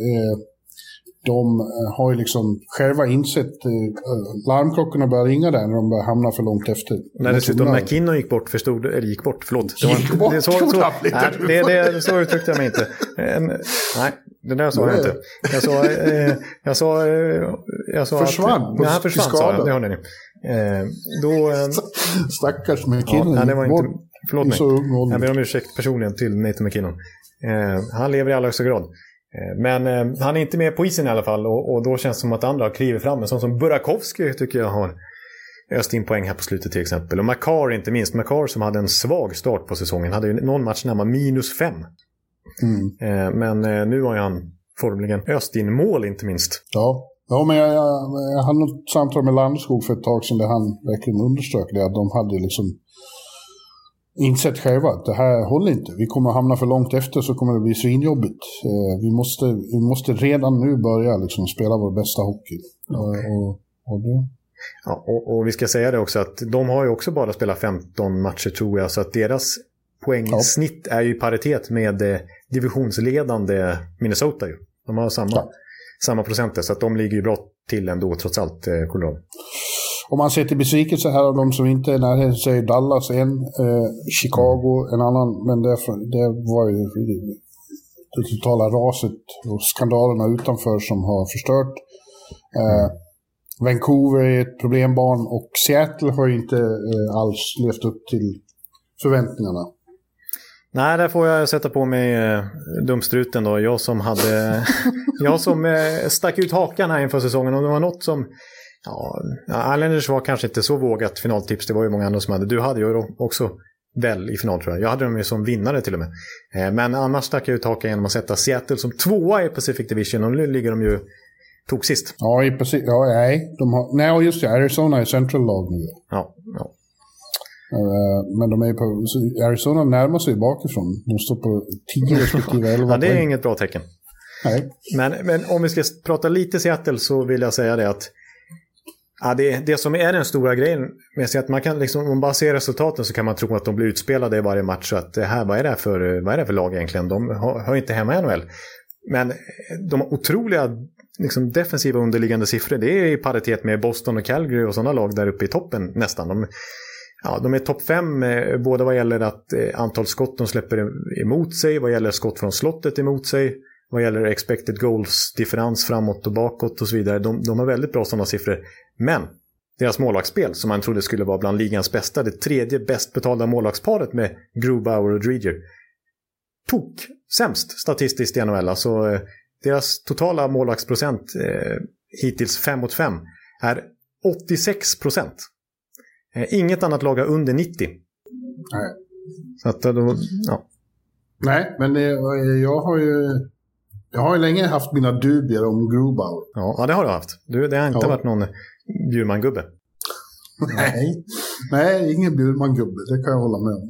[SPEAKER 3] de har ju liksom själva insett larmklockorna börjar ringa där när de börjar hamna för långt efter.
[SPEAKER 4] När dessutom McKinnon gick bort, förlåt. Så uttryckte jag mig inte. Nej, det där sa jag inte. Jag sa
[SPEAKER 3] försvann.
[SPEAKER 4] Nej, han försvann, sa jag. Det hörde ni.
[SPEAKER 3] Stackars McKinnon.
[SPEAKER 4] Ja, det var inte, förlåt mig. Jag ber om ursäkt personligen till Nathan McKinnon. Han lever i allra högsta grad. Men han är inte med på isen i alla fall, och då känns det som att andra kliver fram. En sån som Burakovsky tycker jag har öst in poäng här på slutet till exempel. Och Makar inte minst. Makar som hade en svag start på säsongen. Hade ju någon match närmare -5. Men nu har han formligen öst in mål inte minst.
[SPEAKER 3] Ja men jag hade något samtal med Landskog för ett tag sedan där han verkligen underströk det. Att de hade liksom insett själva att det här håller inte. Vi kommer att hamna för långt efter, så kommer det bli svinjobbigt. Vi måste redan nu börja liksom spela vår bästa hockey.
[SPEAKER 4] Och vi ska säga det också att de har ju också bara spelat 15 matcher tror jag, så att deras poängsnitt är ju i paritet med divisionsledande Minnesota ju. De har samma procenter, så att de ligger ju bra till ändå trots allt, Colorado.
[SPEAKER 3] Om man ser till besvikelse här av de som inte är närheten, så är Dallas Chicago en annan, men det var ju det totala raset och skandalerna utanför som har förstört. Vancouver är ett problembarn och Seattle har ju inte alls levt upp till förväntningarna.
[SPEAKER 4] Nej, där får jag sätta på mig dumstruten då. Jag som stack ut hakan här inför säsongen, och det var något som Islanders var kanske inte så vågat finaltips. Det var ju många andra som hade. Du hade ju också väl i final tror jag. Jag hade dem ju som vinnare till och med. Men annars stack jag ut hakan genom att sätta Seattle som 2:a i Pacific Division, och nu ligger de ju tog sist.
[SPEAKER 3] Ja, i Pacific. Ja, nej, just det. Arizona är central lag nu.
[SPEAKER 4] Ja.
[SPEAKER 3] Men de är på Arizona närmar sig bakifrån. De står på 10 respektive 11.
[SPEAKER 4] Ja, det är inget bra tecken.
[SPEAKER 3] Nej.
[SPEAKER 4] Men om vi ska prata lite Seattle, så vill jag säga det att det som är den stora grejen med att man kan liksom, om man bara ser resultaten så kan man tro att de blir utspelade i varje match, så att vad är det för lag egentligen? De hör inte hemma i NHL. Men de har otroliga liksom, defensiva underliggande siffror. Det är i paritet med Boston och Calgary och sådana lag där uppe i toppen nästan. De är topp 5 både vad gäller att antal skott de släpper emot sig, vad gäller skott från slottet emot sig, vad gäller expected goals, differens framåt och bakåt och så vidare. De har väldigt bra sådana siffror. Men deras målvaktsspel, som man trodde skulle vara bland ligans bästa, det 3:e bäst betalda målvaktsparet med Grubauer och Driedger, sämst statistiskt i NHL. Alltså deras totala målvaktsprocent hittills 5-5 är 86%. Inget annat lag har under 90.
[SPEAKER 3] Nej.
[SPEAKER 4] Så att då,
[SPEAKER 3] Nej, men jag har ju länge haft mina dubier om Grubauer.
[SPEAKER 4] Ja, det har du haft. Det har inte varit någon Bjurman-gubbe.
[SPEAKER 3] Nej, ingen Bjurman-gubbe. Det kan jag hålla med om.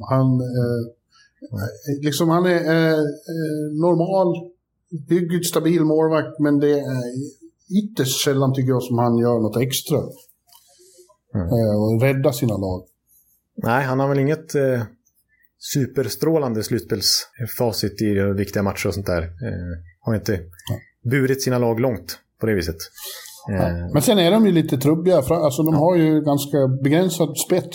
[SPEAKER 3] Han är normal, hyggligt stabil målvakt, men det är ytterst sällan tycker jag som han gör något extra. Och rädda sina lag. Nej,
[SPEAKER 4] han har väl inget superstrålande slutspelsfacit i viktiga matcher och sånt där. Har inte burit sina lag långt på det viset.
[SPEAKER 3] Men sen är de ju lite trubbiga. Alltså de har ju ganska begränsad spets.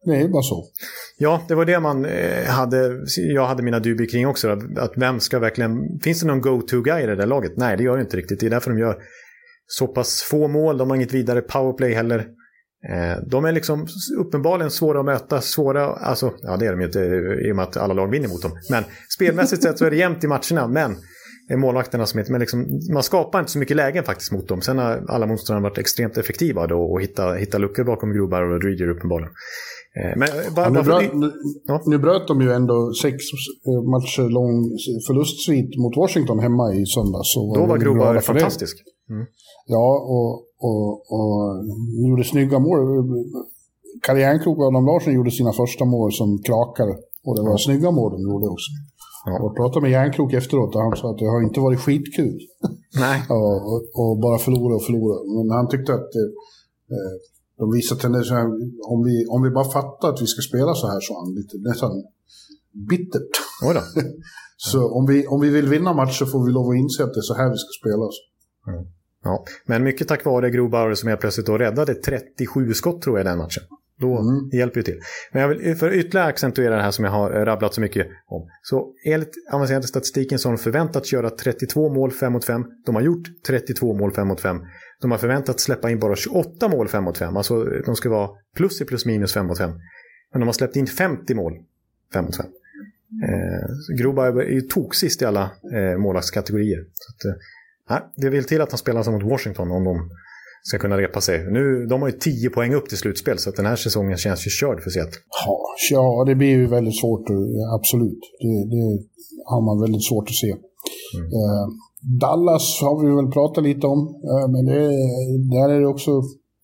[SPEAKER 3] Det är bara så.
[SPEAKER 4] Ja, det var det jag hade mina dubier kring också. Att vem ska verkligen... Finns det någon go-to-guy i det där laget? Nej, det gör det inte riktigt. Det är därför de gör så pass få mål. De har inget vidare powerplay heller. De är liksom uppenbarligen svåra att möta. Alltså, ja, det är de ju inte i och med att alla lag vinner mot dem. Men spelmässigt sett så är det jämnt i matcherna. Men målvakterna som heter, men liksom, man skapar inte så mycket lägen faktiskt mot dem. Sen har alla motståndare varit extremt effektiva då och hitta luckor bakom Grubauer och Rodriguez uppenbarligen. Men
[SPEAKER 3] nu bröt de ju ändå 6 matcher lång förlustsvit mot Washington hemma i söndags.
[SPEAKER 4] Då var Grubauer fantastisk.
[SPEAKER 3] Ja, och gjorde snygga mål. Kalle Järnkrok och Adam Larsson gjorde sina första mål som krakar. Och det var snygga mål de gjorde också. Ja. Jag pratade med Järnkrok efteråt och han sa att det har inte varit skitkul.
[SPEAKER 4] Nej.
[SPEAKER 3] och bara förlora. Men han tyckte att de visade tendenser om vi bara fattar att vi ska spela så här, så han lite nästan bittert. Så om vi vill vinna matcher så får vi lov att inse att det är så här vi ska spela.
[SPEAKER 4] Ja. Men mycket tack vare Grubauer som jag plötsligt då räddade 37 skott tror jag den matchen. Då hjälper ju till. Men jag vill för ytterligare accentuera det här som jag har rabblat så mycket om. Så enligt avancerade statistiken så har de förväntat göra 32 mål 5-5. De har gjort 32 mål 5-5. De har förväntat släppa in bara 28 mål 5-5. Alltså de ska vara plus i plus minus 5-5. Men de har släppt in 50 mål 5-5. Grubauer är ju toksist i alla målvaktskategorier. Så att, det vill till att han spelar mot Washington om de ska kunna repa sig. De har ju 10 poäng upp till slutspel, så att den här säsongen känns ju körd för Seattle.
[SPEAKER 3] Ja, det blir ju väldigt svårt. Absolut. Det har man väldigt svårt att se. Dallas har vi väl pratat lite om. Men där är det också...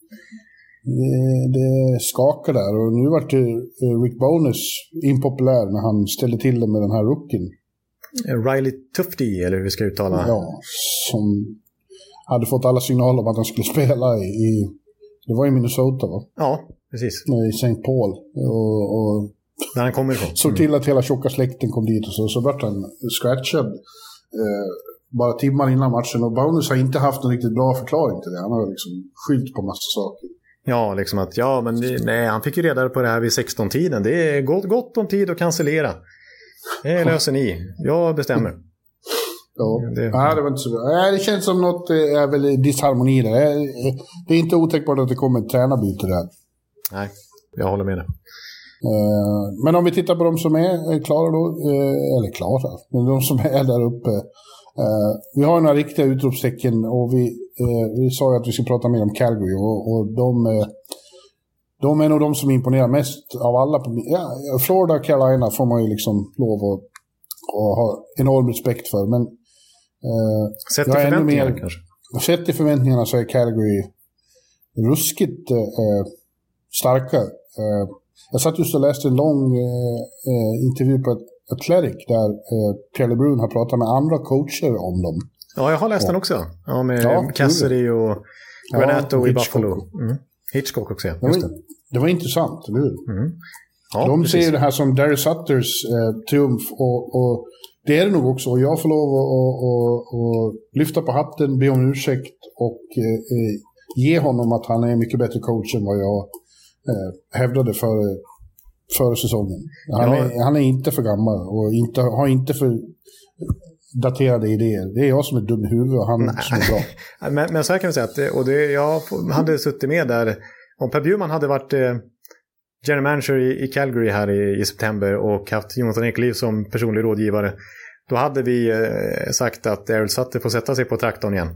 [SPEAKER 3] Det skakar där. Och nu var det Rick Bowness impopulär när han ställde till det med den här rookien.
[SPEAKER 4] Riley Tufte, eller hur vi ska uttala.
[SPEAKER 3] Ja, som hade fått alla signaler om att han skulle spela i det var i Minnesota, va?
[SPEAKER 4] Ja, precis.
[SPEAKER 3] I St. Paul. Och
[SPEAKER 4] där han kommer ifrån.
[SPEAKER 3] Såg till att hela tjocka släkten kom dit och så vart han scratchad bara timmar innan matchen. Och Bowness har inte haft en riktigt bra förklaring till det. Han har liksom skyllt på massa saker.
[SPEAKER 4] Ja, liksom att nej, han fick ju reda på det här vid 16-tiden. Det är gott om tid att cancellera. Det löser ni. Jag bestämmer.
[SPEAKER 3] Ja, det var inte så bra. Det känns som något är väl disharmoni där. Det är inte otänkbart att det kommer ett tränarbyte där.
[SPEAKER 4] Nej, jag håller med dig.
[SPEAKER 3] Men om vi tittar på de som är klara då, eller klara, men de som är där uppe. Vi har några riktiga utropstecken och vi sa ju att vi ska prata mer om Calgary och de är nog de som imponerar mest av alla. Florida och Carolina får man ju liksom lov att ha enorm respekt för, men
[SPEAKER 4] sett i förväntningarna kanske.
[SPEAKER 3] Sett i förväntningarna så är Calgary ruskigt starka. Jag satt just och läste en lång intervju på Athletic där Pierre LeBrun har pratat med andra coacher om dem.
[SPEAKER 4] Ja, jag har läst den också. Ja, med Cassidy och Granato i Buffalo. Hitchcock också, ja.
[SPEAKER 3] Det var intressant, eller hur? Ja, de ser ju det här som Darry Sutters triumf och det är det nog också. Och jag får lov att lyfta på hatten, be om ursäkt och ge honom att han är mycket bättre coach än vad jag hävdade före säsongen. Han är inte för gammal och har inte för daterade idéer. Det är jag som är dum i huvudet och han som är bra.
[SPEAKER 4] men så här kan vi säga att jag hade suttit med där. Om Per Bjurman hade varit general manager i Calgary här i september och haft Jonathan Ekeliv som personlig rådgivare, då hade vi sagt att Daryl Sutter får sätta sig på traktorn igen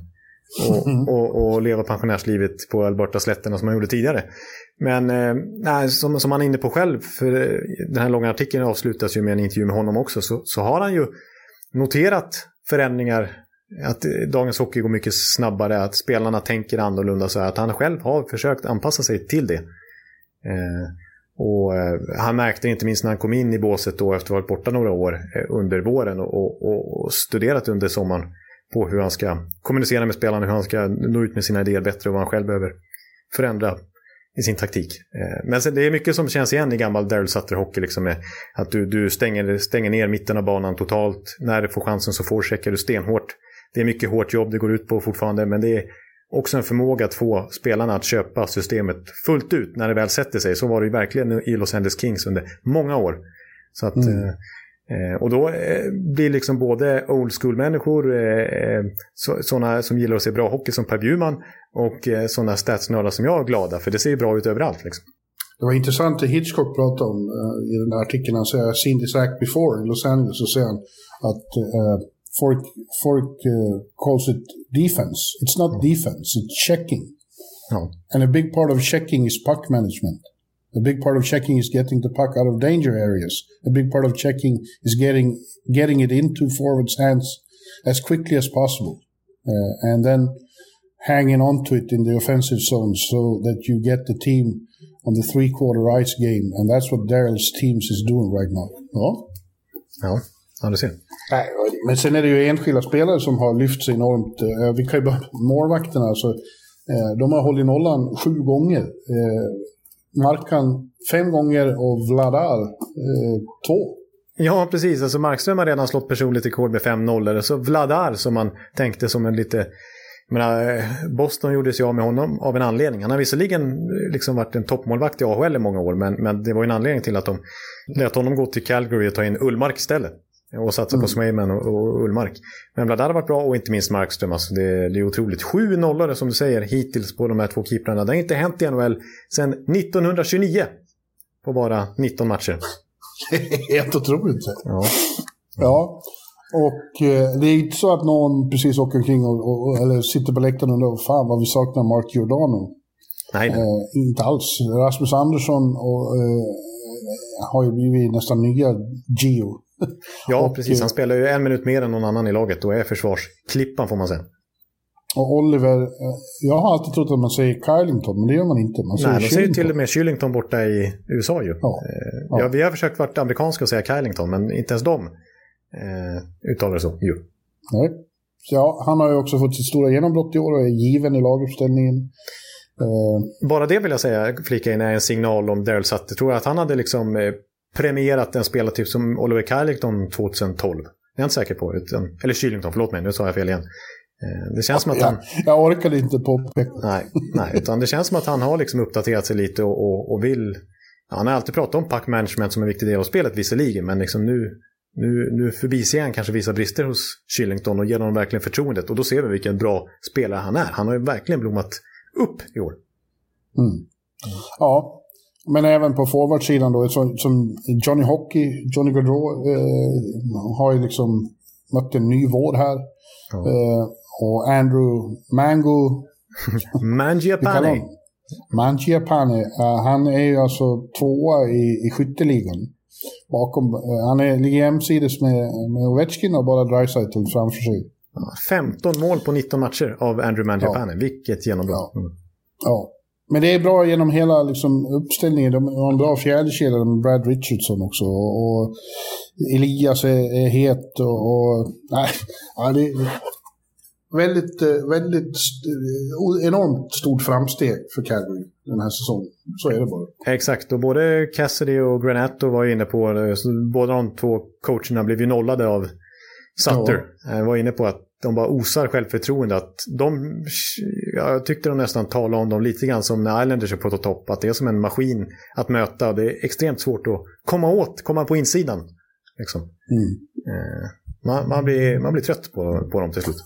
[SPEAKER 4] och leva pensionärslivet på Alberta-slätterna som han gjorde tidigare. Men som han är inne på själv, för den här långa artikeln avslutas ju med en intervju med honom också, så har han ju noterat förändringar, att dagens hockey går mycket snabbare, att spelarna tänker annorlunda, så att han själv har försökt anpassa sig till det. Och han märkte inte minst när han kom in i båset då, efter att ha varit borta några år under våren och studerat under sommaren på hur han ska kommunicera med spelarna, hur han ska nå ut med sina idéer bättre och vad han själv behöver förändra i sin taktik. Men sen, det är mycket som känns igen i gammal Daryl Sutter-hockey, liksom, med att du stänger ner mitten av banan totalt. När du får chansen så checkar du stenhårt. Det är mycket hårt jobb det går ut på fortfarande, men det är också en förmåga att få spelarna att köpa systemet fullt ut när det väl sätter sig. Så var det ju verkligen i Los Angeles Kings under många år. Så att, och då blir liksom både old school-människor, sådana som gillar att se bra hockey som Per Bjurman och sådana statsnördar som jag är glada, för det ser ju bra ut överallt liksom.
[SPEAKER 3] Det var intressant att Hitchcock pratade om i den där artikeln. Han säger seen this act before in Los Angeles, så säger han att folk calls it defense. It's not defense, it's checking. And a big part of checking is puck management. A big part of checking is getting the puck out of danger areas. A big part of checking is getting it into forwards' hands as quickly as possible. And then hanging on to it in the offensive zone so that you get the team on the three-quarter ice game. And that's what Darryl's teams is doing right now.
[SPEAKER 4] Ja, det ser.
[SPEAKER 3] Nej, men sen är det ju enskilda spelare som har lyft sig enormt. Vi kan ju bara målvakterna. Alltså, de har hållit nollan 7 gånger. Markan 5 gånger och Vladar 2.
[SPEAKER 4] Ja, precis. Alltså Markström har redan slått personligt rekord med 5-0. Så Vladar, som man tänkte som en lite... Boston gjorde sig av med honom av en anledning. Han har visserligen liksom varit en toppmålvakt i AHL i många år, men det var en anledning till att de lät honom gå till Calgary och ta in Ullmark istället. Och satsa på Swayman och Ullmark. Men Vladar har varit bra, och inte minst Markström. Alltså det är otroligt. 7-0 som du säger hittills på de här 2 keeprarna. Det har inte hänt i NHL sedan 1929 på bara 19 matcher.
[SPEAKER 3] Helt otroligt. Ja. Och det är inte så att någon precis åker omkring eller sitter på läktaren och undrar fan vad vi saknar Mark Giordano.
[SPEAKER 4] Nej.
[SPEAKER 3] Inte alls. Rasmus Andersson har ju blivit nästan nya Gio.
[SPEAKER 4] Ja, precis. Han spelar ju 1 minut mer än någon annan i laget och är försvarsklippan, får man säga.
[SPEAKER 3] Och Oliver, jag har alltid trott att man säger Kylington, men det gör man inte. Man säger
[SPEAKER 4] de säger till och med Kylington borta i USA ju. Ja, vi har försökt vara amerikanska och säga Kylington, men inte ens de uttalar det så. Jo.
[SPEAKER 3] Nej. Ja, han har ju också fått sitt stora genombrott i år och är given i laguppställningen.
[SPEAKER 4] Bara det vill jag säga, flika in, är en signal om Darryl Sutter. Jag tror att han hade liksom premierat en spelartyp som Oliver Kylington 2012. Det är jag inte säker på. Eller Kylington, förlåt mig, nu sa jag fel igen. Det känns som att han...
[SPEAKER 3] Jag orkade inte påpeka.
[SPEAKER 4] Nej, utan det känns som att han har liksom uppdaterat sig lite och vill... Ja, han har alltid pratat om puck management som en viktig del av spelet visserligen, men liksom nu förbiser han kanske vissa brister hos Kylington och ger honom verkligen förtroendet, och då ser vi vilken bra spelare han är. Han har ju verkligen blommat upp i år.
[SPEAKER 3] Ja, men även på forwardsidan då, som Johnny Gaudreau har ju liksom mött en ny vård här. Och Andrew Mangiapane, han är ju alltså 2:a i skytteligan. Bakom, han ligger jämsides med Ovechkin och bara Draisaitl framför sig.
[SPEAKER 4] 15 mål på 19 matcher av Andrew Mangiapane. Vilket genombrott.
[SPEAKER 3] Ja. Men det är bra genom hela liksom, uppställningen. De har en bra fjärdekedja med Brad Richardson också. Och Elias är het. Det är väldigt enormt stort framsteg för Calgary den här säsongen. Så är det bara.
[SPEAKER 4] Exakt, och både Cassidy och Granato var inne på, båda de 2 coacherna blev ju nollade av Sutter. Var inne på att de bara osar självförtroende, att jag tyckte de nästan talade om dem lite grann som när Islanders är på topp, att det är som en maskin att möta, och det är extremt svårt att komma på insidan liksom. Man blir trött på dem till slut.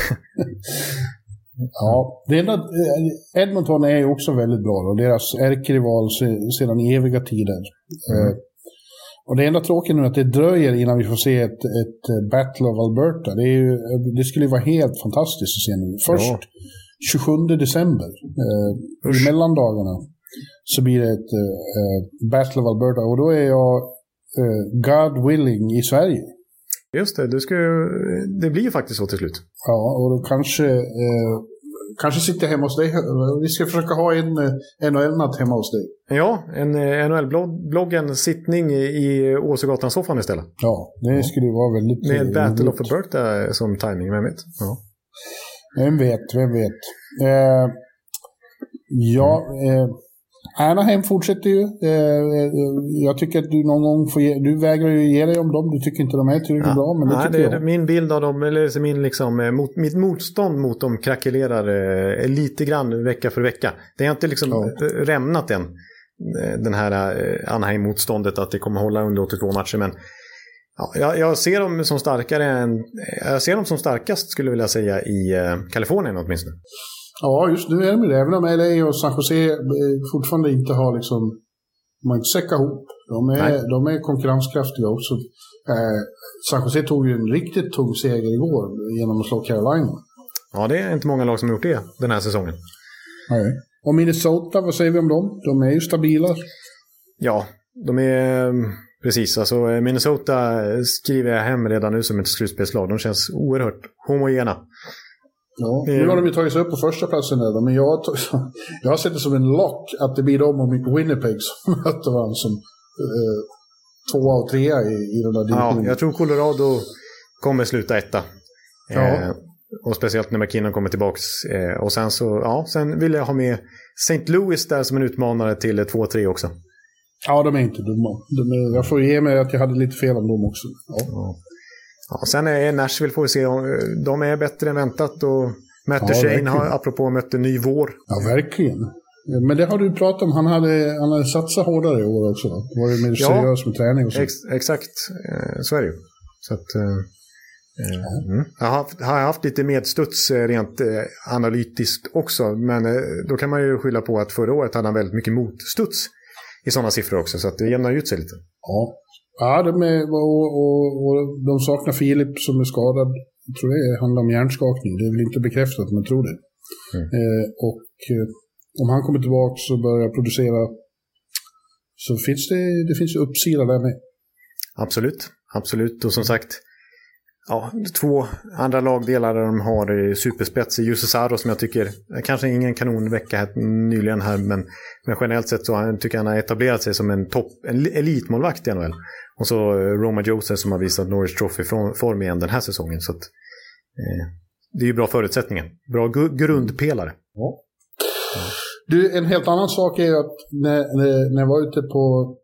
[SPEAKER 3] Ja, Edmonton är ju också väldigt bra, och deras ärkerival sedan eviga tider. Och det enda tråkiga nu är att det dröjer innan vi får se ett Battle of Alberta. Det skulle vara helt fantastiskt att se nu. Först 27 december, i mellandagarna, så blir det ett Battle of Alberta. Och då är jag God willing i Sverige.
[SPEAKER 4] Just det, det blir ju faktiskt så till slut.
[SPEAKER 3] Ja, och då kanske sitter hemma hos dig. Vi ska försöka ha en NHL-natt hemma hos dig.
[SPEAKER 4] Ja, en NHL-bloggen sittning i Åsögatan-soffan istället.
[SPEAKER 3] Ja, det skulle ju vara väldigt...
[SPEAKER 4] Med Battle of Alberta som timing, vem vet? Ja.
[SPEAKER 3] Vem vet. Anaheim fortsätter ju. Jag tycker att du någon gång får du vägrar ju ge dig om dem. Du tycker inte de är tillräckligt bra, men det tycker jag.
[SPEAKER 4] Är min bild av dem, eller min liksom, mitt motstånd mot dem krackelerar lite grann vecka för vecka. Det är inte liksom rämnat än, den här Anaheim-motståndet, att det kommer hålla under 82 matcher, men jag ser dem som som starkast, skulle jag vilja säga, i Kalifornien åtminstone.
[SPEAKER 3] Ja, just nu är de det. Även om LA och San Jose fortfarande inte har liksom, man inte säckar ihop. De är konkurrenskraftiga också. San Jose tog ju en riktigt tung seger igår genom att slå Carolina.
[SPEAKER 4] Ja, det är inte många lag som har gjort det den här säsongen.
[SPEAKER 3] Nej. Och Minnesota, vad säger vi om dem? De är ju stabila.
[SPEAKER 4] Ja, de är precis. Alltså Minnesota skriver jag hem redan nu som ett slutspelslag. De känns oerhört homogena.
[SPEAKER 3] Ja, nu har de ju tagit sig upp på första platsen där, men jag har sett det som en lock att det blir de och Winnipeg som möter varandra som 2 och 3 i den där divisionen.
[SPEAKER 4] Ja, jag tror Colorado kommer sluta etta.
[SPEAKER 3] Ja.
[SPEAKER 4] Och speciellt när McKinnon kommer tillbaks. Och sen vill jag ha med St. Louis där som en utmanare till 2-3 också.
[SPEAKER 3] Ja, de är inte dumma. Jag får ge mig att jag hade lite fel om dem också. Ja.
[SPEAKER 4] Ja, sen är Nashville, får vi se om de är bättre än väntat, och möter Shane apropå mötte ny vår.
[SPEAKER 3] Ja, verkligen. Men det har du pratat om, han hade satsat hårdare i år också. Det var ju mer seriös med träning och så.
[SPEAKER 4] Exakt, så är det ju. Så att, jag har haft lite medstuds rent analytiskt också, men då kan man ju skylla på att förra året hade han väldigt mycket motstuds i sådana siffror också, så att det jämnar ut sig lite.
[SPEAKER 3] Ja, och de saknar Filip som är skadad. Jag tror det handlar om hjärnskakning. Det är väl inte bekräftat, men jag tror det. Och om han kommer tillbaka och börjar producera, så finns det finns ju uppsida där med. Absolut. Och som sagt, 2 andra lagdelar där de har superspets i Jussi Saros, som jag tycker, kanske ingen kanonvecka nyligen här, men generellt sett så tycker jag han har etablerat sig som en elitmålvakt i NHL. Och så Roma Joseph som har visat Norris Trophy form igen den här säsongen, så att, det är ju bra förutsättningar. Bra grundpelare. Ja. Du, en helt annan sak är att när jag var ute på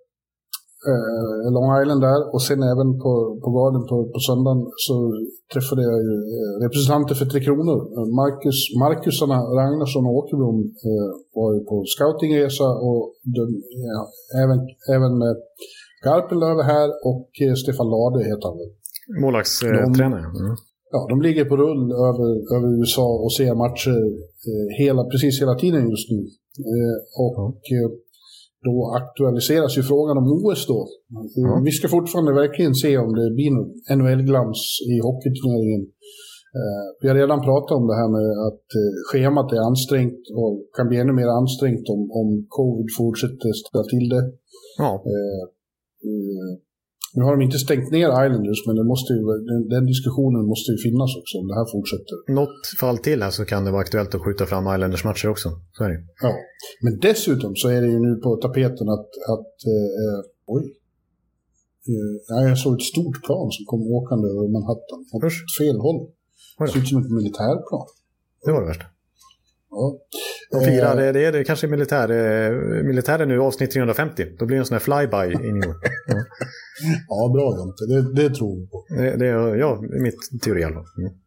[SPEAKER 3] Long Island där, och sen även på Garden på söndagen, så träffade jag ju representanter för 3 Kronor. Marcusarna Ragnarsson och Åkerblom var ju på scoutingresa, och även med Garpenlöv här, och Stefan Lade heter han.
[SPEAKER 4] Målvaktstränare.
[SPEAKER 3] Ja, de ligger på rull över USA och ser matcher precis hela tiden just nu. Då aktualiseras ju frågan om OS då. Vi ska fortfarande verkligen se om det blir NHL-glans i hockeyturneringen. Vi har redan pratat om det här med att schemat är ansträngt och kan bli ännu mer ansträngt om covid fortsätter ställa till det. Ja. Nu har de inte stängt ner Islanders, men den diskussionen måste ju finnas också om det här fortsätter.
[SPEAKER 4] Något fall till här så kan det vara aktuellt att skjuta fram Islanders matcher också. Så är det.
[SPEAKER 3] Ja, men dessutom så är det ju nu på tapeten att jag såg ett stort plan som kom åkande över Manhattan åt fel håll. Det såg ut som ett militärplan.
[SPEAKER 4] Det var det värsta.
[SPEAKER 3] Ja.
[SPEAKER 4] De firar, det är kanske militären nu, avsnitt 350. Då blir det en sån här flyby i New York.
[SPEAKER 3] Ja, bra Jonte. Det tror vi på.
[SPEAKER 4] Det är mitt teori i alla fall.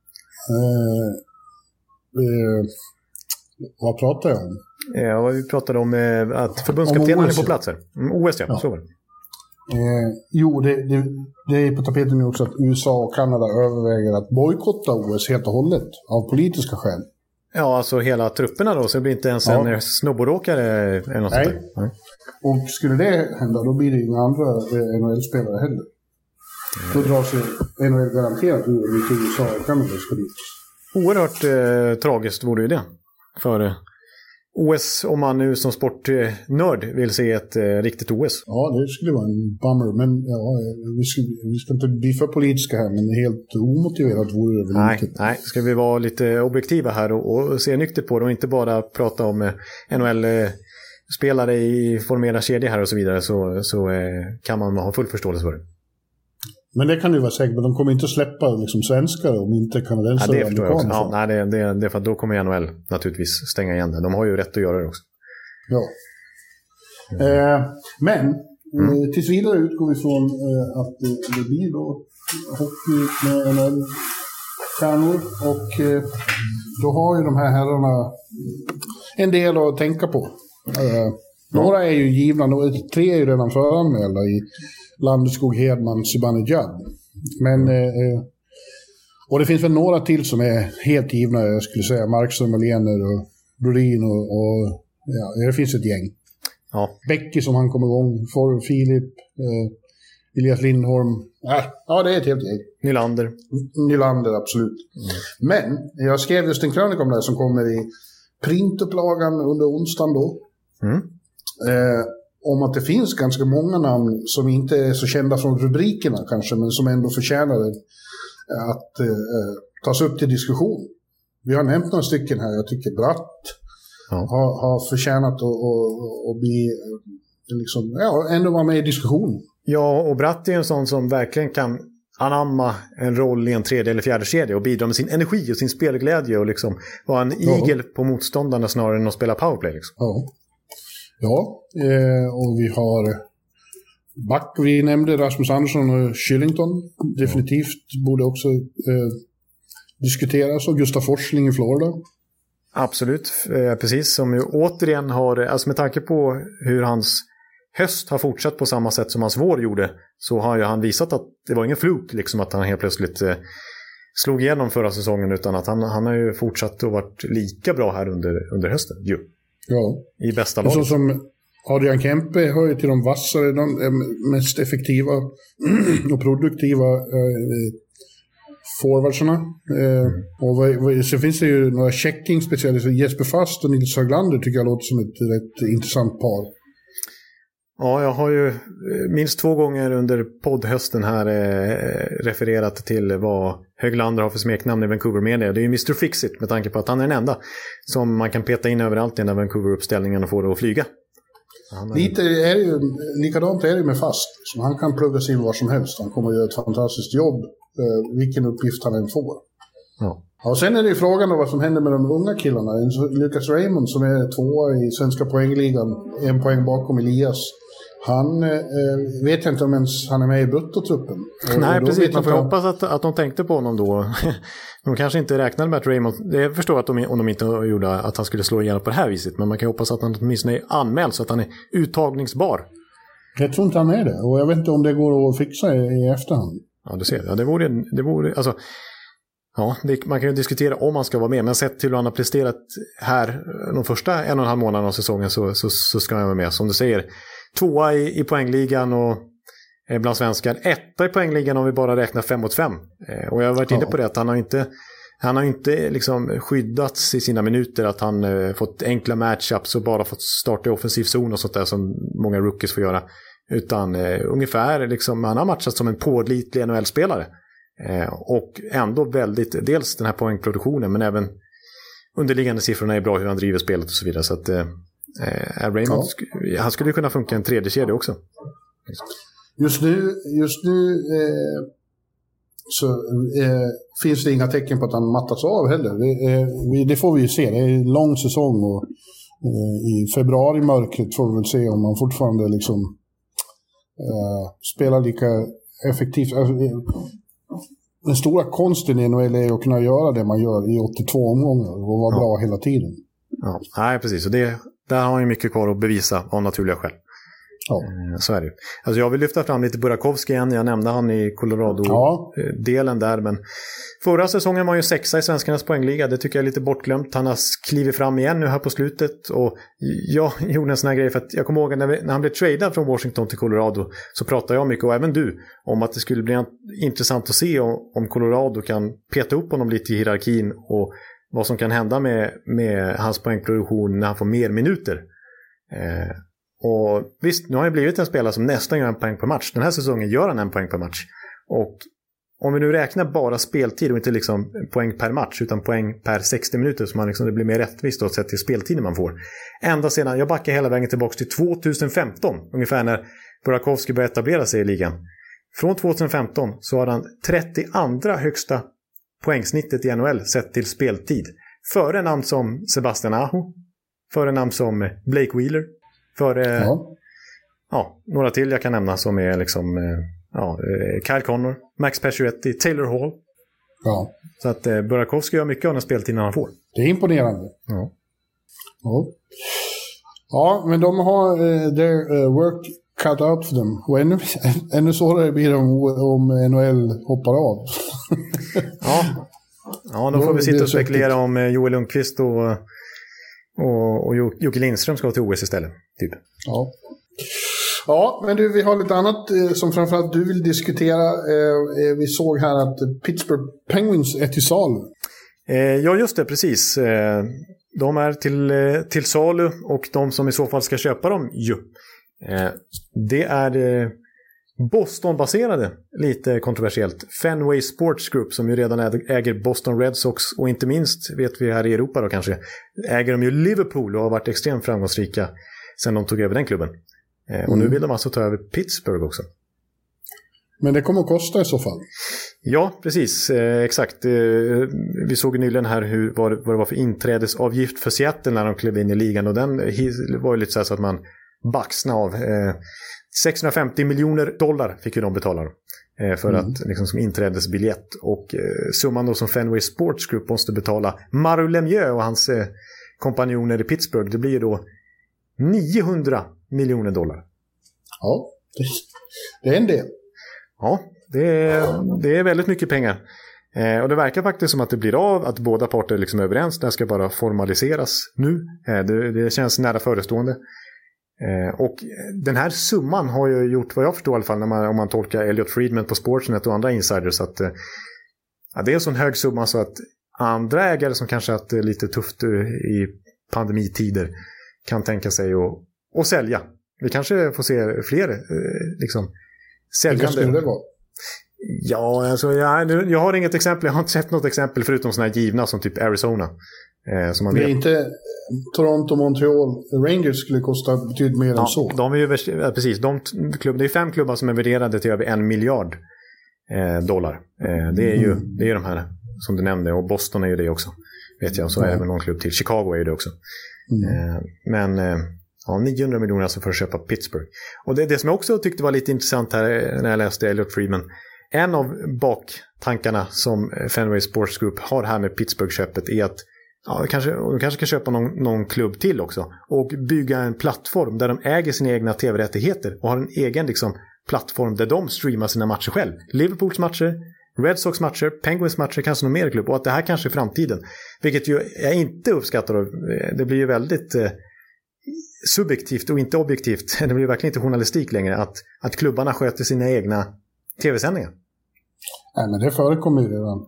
[SPEAKER 3] Vad pratar jag om?
[SPEAKER 4] Ja, vi pratade om att förbundskaptenen är på platser. OS, så var det.
[SPEAKER 3] Jo, det är på tapeten nu också att USA och Kanada överväger att bojkotta OS helt och hållet av politiska skäl.
[SPEAKER 4] Ja, alltså hela trupperna då, så det blir inte ens en snowboardåkare eller något sånt där. Nej.
[SPEAKER 3] Och skulle det hända, då blir det inga andra NHL-spelare heller. Då drar sig NHL garanterat ur vilka USA och Kanada ska dit.
[SPEAKER 4] Oerhört tragiskt vore ju det. För OS, om man nu som sportnörd vill se ett riktigt OS.
[SPEAKER 3] Ja, det skulle vara en bummer. Men vi ska inte bli för politiska här, men helt omotiverat vore det väl inte. Nej,
[SPEAKER 4] ska vi vara lite objektiva här och se nyktert på det och inte bara prata om NHL-spelare i formerad kedja här och så vidare, så kan man ha full förståelse för det.
[SPEAKER 3] Men det kan ju vara säkert, men de kommer inte släppa liksom svenskar om inte kanadensare.
[SPEAKER 4] Ja, det förstår jag också. Ja, det är för att då kommer NHL naturligtvis stänga igen det. De har ju rätt att göra det också.
[SPEAKER 3] Ja. Men tills vidare utgår vi från att det blir då hockey med NHL-stjärnor. Och då har ju de här herrarna en del att tänka på. Några är ju givna, 3 är ju redan föranmälda i Landeskog, Hedman, Zibanejad. Men och det finns väl några till som är helt givna, jag skulle säga Markström, Lener och Brodin och ja, det finns ett gäng.
[SPEAKER 4] Ja.
[SPEAKER 3] Bäcki som han kommer igång, Filip, Elias Lindholm. Ja, det är ett helt gäng. Nylander, absolut. Men jag skrev just en krönika om det som kommer i printupplagan under onsdagen då. Om att det finns ganska många namn som inte är så kända från rubrikerna kanske, men som ändå förtjänar att tas upp till diskussion. Vi har nämnt några stycken här. Jag tycker Bratt har förtjänat att bli liksom, ändå vara med i diskussion.
[SPEAKER 4] Ja, och Bratt är en sån som verkligen kan anamma en roll i en 3:e eller 4:e kedja och bidra med sin energi och sin spelglädje och liksom vara en igel på motståndarna snarare än att spela powerplay liksom.
[SPEAKER 3] Ja, och vi har back, vi nämnde Rasmus Andersson och Shillington. Definitivt borde också diskuteras, och Gustav Forsling i Florida.
[SPEAKER 4] Absolut, precis, som ju återigen har, alltså med tanke på hur hans höst har fortsatt på samma sätt som hans vår gjorde, så har ju han visat att det var ingen fluk liksom att han helt plötsligt slog igenom förra säsongen, utan att han har ju fortsatt och varit lika bra här under hösten ju.
[SPEAKER 3] Ja.
[SPEAKER 4] I bästa laget.
[SPEAKER 3] Så som Adrian Kempe hör ju till de vassare, de mest effektiva och produktiva forwardsarna. Och så finns det ju några checking-specialister. Jesper Fast och Nils Höglander tycker jag låter som ett rätt intressant par.
[SPEAKER 4] Ja, jag har ju minst 2 gånger under poddhösten här refererat till vad Höglander har för smeknamn i Vancouver Media. Det är ju Mr. Fixit, med tanke på att han är den enda som man kan peta in överallt i den där Vancouver-uppställningen och få det att flyga.
[SPEAKER 3] Lite är det ju, likadant är det med Fast. Så han kan plugga sig in var som helst. Han kommer att göra ett fantastiskt jobb, vilken uppgift han än får.
[SPEAKER 4] Ja.
[SPEAKER 3] Och sen är det ju frågan om vad som händer med de unga killarna. Lucas Raymond som är 2 i svenska poängligan, 1 poäng bakom Elias. Han vet jag inte om ens han är med i bruttotruppen.
[SPEAKER 4] Nej, precis. Man får hoppas att de tänkte på honom då. De kanske inte räknade med att Raymond... Jag förstår att om de inte gjorde att han skulle slå igenom på det här viset. Men man kan hoppas att han åtminstone är anmäld så att han är uttagningsbar.
[SPEAKER 3] Jag tror inte han är det. Och jag vet inte om det går att fixa i efterhand.
[SPEAKER 4] Ja, du ser. Ja, det vore alltså... Ja, man kan ju diskutera om han ska vara med. Men sett till hur han har presterat här de första 1,5 månaderna av säsongen så ska han vara med. Som du säger, 2 i poängligan och bland svenskar. 1 i poängligan om vi bara räknar 5 mot 5. Och jag har varit inne på det att han har inte liksom skyddats i sina minuter, att han fått enkla matchups och bara fått starta i offensiv zon och sånt där som många rookies får göra. Utan ungefär liksom, han har matchat som en pålitlig NHL-spelare. Och ändå väldigt, dels den här poängproduktionen, men även underliggande siffrorna är bra, hur han driver spelet och så vidare. Så att Raymond, han skulle kunna funka en 3:e kedja också.
[SPEAKER 3] Just nu så finns det inga tecken på att han mattas av heller. Det får vi ju se. Det är en lång säsong och i februari-mörkret får vi väl se om man fortfarande liksom spelar lika effektivt. Alltså, den stora konsten i NHL är att kunna göra det man gör i 82 omgångar och vara bra hela tiden.
[SPEAKER 4] Ja, nej, precis. Och där har han ju mycket kvar att bevisa av naturliga skäl.
[SPEAKER 3] Ja.
[SPEAKER 4] Så är det. Alltså jag vill lyfta fram lite Burakovsky igen. Jag nämnde han i Colorado-delen där. Men förra säsongen var ju 6 i svenskarnas poängliga. Det tycker jag är lite bortglömt. Han har klivit fram igen nu här på slutet. Och jag gjorde en sån här grej för att jag kommer ihåg när han blev tradad från Washington till Colorado, så pratade jag mycket, och även du, om att det skulle bli intressant att se om Colorado kan peta upp honom lite i hierarkin och vad som kan hända med hans poängproduktion när han får mer minuter. Och visst, nu har han blivit en spelare som nästan gör 1 poäng per match. Den här säsongen gör han 1 poäng per match. Och om vi nu räknar bara speltid och inte liksom poäng per match, utan poäng per 60 minuter, så man liksom, det blir mer rättvist då, sett till speltiden man får. Ända sedan, jag backar hela vägen tillbaka till 2015, ungefär när Burakovsky började etablera sig i ligan. Från 2015 så har han 32 högsta poängsnittet i NHL sett till speltid. Före namn som Sebastian Aho, före namn som Blake Wheeler, före några till jag kan nämna som är liksom Kyle Connor, Max Pacioretty, Taylor Hall.
[SPEAKER 3] Ja.
[SPEAKER 4] Så att Burakovsky gör mycket av den speltiden han får.
[SPEAKER 3] Det är imponerande.
[SPEAKER 4] Ja.
[SPEAKER 3] Ja, men de har their work cut out för dem. Och ännu svårare blir det om NHL hoppar av.
[SPEAKER 4] Ja, då får vi sitta och spekulera om Joel Lundqvist och Jocke Lindström ska till OS istället. Typ.
[SPEAKER 3] Ja, men du, vi har lite annat som framförallt du vill diskutera. Vi såg här att Pittsburgh Penguins är till salu.
[SPEAKER 4] Ja, just det, precis. De är till salu och de som i så fall ska köpa dem det är Boston-baserade, lite kontroversiellt, Fenway Sports Group som ju redan äger Boston Red Sox och inte minst, vet vi här i Europa då kanske, äger de ju Liverpool och har varit extremt framgångsrika sedan de tog över den klubben. Och nu vill de alltså ta över Pittsburgh också. Men
[SPEAKER 3] det kommer att kosta i så fall.
[SPEAKER 4] Ja, precis. Exakt. Vi såg nyligen här vad det var för inträdesavgift för Seattle när de klev in i ligan. Och den var ju lite så att man baxnade av. $650 miljoner fick ju de betala för att liksom, som inträdesbiljett. Och summan då som Fenway Sports Group måste betala Mario Lemieux och hans kompanjoner i Pittsburgh, det blir ju då $900 miljoner.
[SPEAKER 3] Ja, det är en del.
[SPEAKER 4] Ja, det är väldigt mycket pengar. Och det verkar faktiskt som att det blir av, att båda parter liksom är överens. Det ska bara formaliseras nu. Det känns nära förestående. Och den här summan har ju gjort, vad jag förstår i alla fall, om man tolkar Elliot Friedman på Sportsnet och andra insiders, att det är en sån hög summa så att andra ägare som kanske haft lite tufft i pandemitider kan tänka sig att sälja. Vi kanske får se fler liksom säljande.
[SPEAKER 3] Vilka skulle det vara?
[SPEAKER 4] Ja, alltså jag har inget exempel. Jag har inte sett något exempel förutom såna här givna som typ Arizona. Som man
[SPEAKER 3] det är inte Toronto, Montreal, Rangers skulle kosta betydligt mer än så.
[SPEAKER 4] De är ju precis. Det är 5 klubbar som är värderade till över $1 miljard. Det är ju de här som du nämnde, och Boston är ju det också. Vet jag, och så är det någon klubb till. Chicago är ju det också. Men 900 miljoner alltså för att köpa Pittsburgh. Och det som jag också tyckte var lite intressant här när jag läste Elliot Friedman, en av baktankarna som Fenway Sports Group har här med Pittsburgh-köpet är att de kanske kan köpa någon klubb till också och bygga en plattform där de äger sina egna tv-rättigheter och har en egen liksom, plattform där de streamar sina matcher själv. Liverpools matcher, Red Sox matcher, Penguins matcher, kanske någon mer klubb, och att det här kanske är framtiden. Vilket ju jag inte uppskattar. Det blir ju väldigt subjektivt och inte objektivt. Det blir verkligen inte journalistik längre att klubbarna sköter sina egna tv-sändningar.
[SPEAKER 3] Nej, men det förekommer ju redan.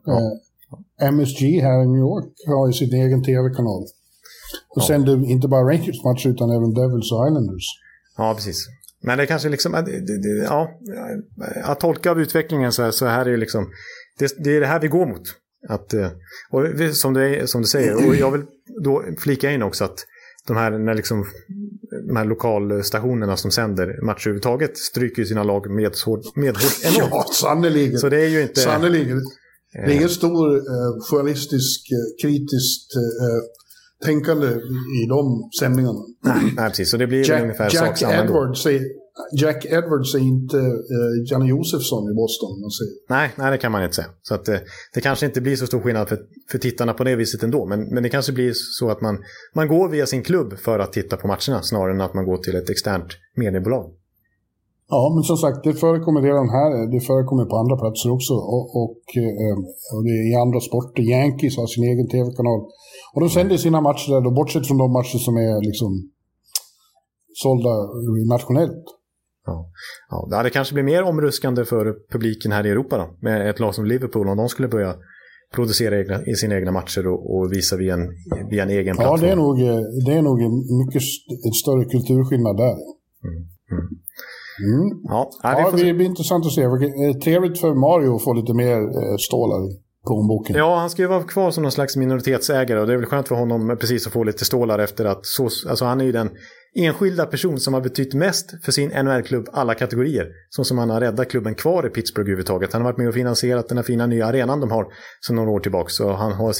[SPEAKER 3] MSG här i New York har ju sin egen tv-kanal. Och sänder inte bara Rangers matcher utan även Devils och Islanders. Ja,
[SPEAKER 4] precis. Men det kanske liksom att tolka av utvecklingen så här är liksom det är det här vi går mot. Och som du säger, och jag vill då flika in också att de här lokalstationerna som sänder matcher överhuvudtaget stryker sina lag medhårt enormt.
[SPEAKER 3] Ja, sannolikt.
[SPEAKER 4] Så det är ju inte...
[SPEAKER 3] Sannolikt. Det är ingen stor journalistisk, kritiskt tänkande i de sändningarna.
[SPEAKER 4] Nej, precis. Så det blir ungefär sak
[SPEAKER 3] Jack Edwards är inte Janne Josefsson i Boston.
[SPEAKER 4] Nej, det kan man inte säga. Så att det kanske inte blir så stor skillnad för tittarna på det viset ändå. Men det kanske blir så att man går via sin klubb för att titta på matcherna snarare än att man går till ett externt mediebolag.
[SPEAKER 3] Ja, men som sagt, det förekommer redan här. Det förekommer på andra platser också. Och det är i andra sporter. Yankees har sin egen tv-kanal. Och de sänder sina matcher där, då, bortsett från de matcher som är liksom sålda nationellt.
[SPEAKER 4] Ja, det kanske blir mer omruskande för publiken här i Europa då, med ett lag som Liverpool, om de skulle börja producera i sina egna matcher och visa via en egen plattform.
[SPEAKER 3] Ja, det är nog en större kulturskillnad där. Det blir intressant att se. Trevligt för Mario att få lite mer stålar i plånboken.
[SPEAKER 4] Ja, han ska ju vara kvar som någon slags minoritetsägare, och det är väl skönt för honom precis att få lite stålar efter att alltså han är ju den enskilda person som har betytt mest för sin NHL-klubb alla kategorier. Som han har räddat klubben kvar i Pittsburgh överhuvudtaget. Han har varit med och finansierat den här fina nya arenan de har sedan några år tillbaka. Så han har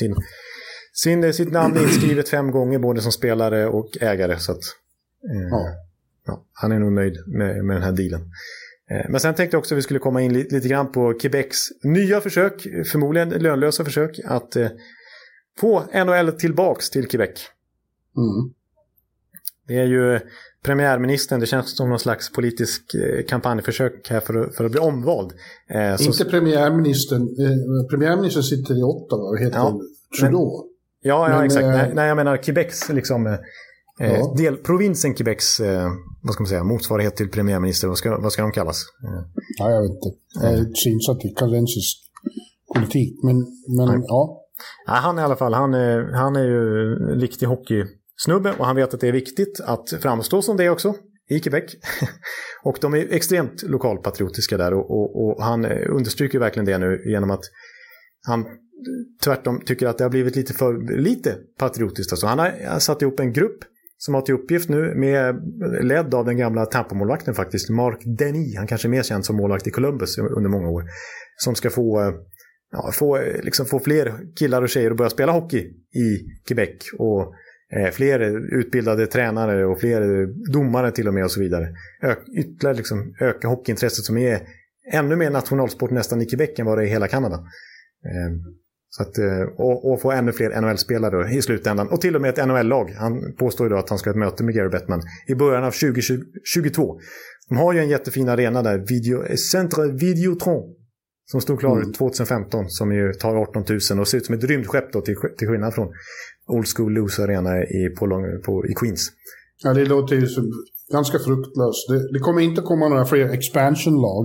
[SPEAKER 4] sitt namn inskrivet 5 gånger både som spelare och ägare. Så att, Ja, han är nog nöjd med den här dealen. Men sen tänkte jag också att vi skulle komma in lite grann på Quebecs nya försök, förmodligen lönlösa försök, att få NHL tillbaks till Quebec.
[SPEAKER 3] Mm.
[SPEAKER 4] Det är ju premiärministern, det känns som någon slags politisk kampanjförsök här för att bli omvald.
[SPEAKER 3] Inte premiärministern. Premiärministern sitter i Ottawa och heter Trudeau.
[SPEAKER 4] Ja, exakt. Nej, jag menar Quebecs liksom, provinsen Quebecs vad ska man säga, motsvarighet till premiärminister. Vad ska de kallas?
[SPEAKER 3] Ja, jag vet inte. Jag är inte insatt i kanadensisk politik. Men ja.
[SPEAKER 4] Ja, han i alla fall, han är ju en riktig hockeysnubbe och han vet att det är viktigt att framstå som det också i Quebec. Och de är extremt lokalpatriotiska där och han understryker verkligen det nu genom att han tvärtom tycker att det har blivit lite patriotiskt. Alltså han har satt ihop en grupp som har till uppgift nu ledd av den gamla Tampa-målvakten faktiskt, Mark Denis. Han kanske är mer känd som målvakt i Columbus under många år. Som ska få fler killar och tjejer att börja spela hockey i Quebec och fler utbildade tränare och fler domare till och med och så vidare. Ytterligare liksom öka hockeyintresset som är ännu mer nationalsport nästan i Quebec än vad det är i hela Kanada. Så att, och få ännu fler NHL-spelare i slutändan. Och till och med ett NHL-lag. Han påstår ju då att han ska ha ett möte med Gary Bettman i början av 2022. De har ju en jättefin arena där, Centre Videotron, som stod klar 2015, som ju tar 18 000 och ser ut som ett rymdskepp då, till skillnad från Old School Loose Arena i Queens.
[SPEAKER 3] Ja, det låter ju ganska fruktlöst. Det kommer inte komma några fler expansion-lag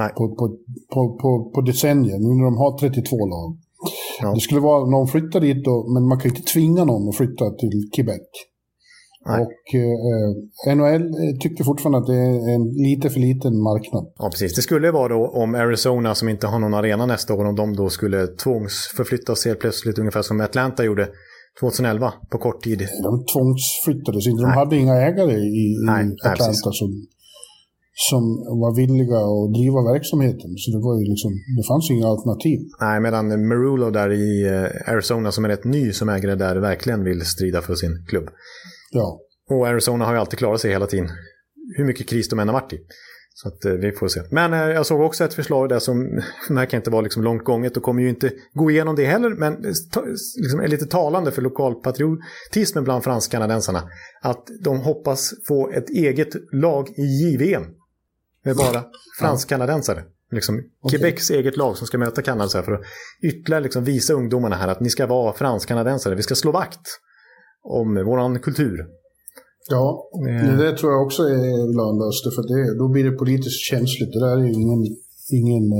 [SPEAKER 3] på decennier, nu när de har 32 lag. Ja. Det skulle vara någon flyttar dit då, men man kan inte tvinga någon att flytta till Quebec. Nej. Och NHL tycker fortfarande att det är en lite för liten marknad.
[SPEAKER 4] Ja, precis. Det skulle vara då om Arizona, som inte har någon arena nästa år, om de då skulle tvångsförflyttas helt plötsligt, ungefär som Atlanta gjorde 2011 på kort tid.
[SPEAKER 3] De tvångsflyttades inte. De hade inga ägare i Atlanta som var villiga att driva verksamheten. Så det fanns inga alternativ.
[SPEAKER 4] Nej, medan Marulo där i Arizona, som är rätt ny som ägare där, verkligen vill strida för sin klubb.
[SPEAKER 3] Ja.
[SPEAKER 4] Och Arizona har ju alltid klarat sig hela tiden. Hur mycket kris de än har varit i. Så att vi får se. Men jag såg också ett förslag där som kan inte vara liksom långt gånget och kommer ju inte gå igenom det heller. Men liksom är lite talande för lokalpatriotismen bland fransk-kanadensarna. Att de hoppas få ett eget lag i JVM. Med bara fransk-kanadensare. Liksom Quebecs eget lag som ska möta Kanada så här, för att ytterligare liksom visa ungdomarna här att ni ska vara fransk-kanadensare. Vi ska slå vakt om våran kultur.
[SPEAKER 3] Ja, det tror jag också är lönlöst, för då blir det politiskt känsligt. Det där är ju ingen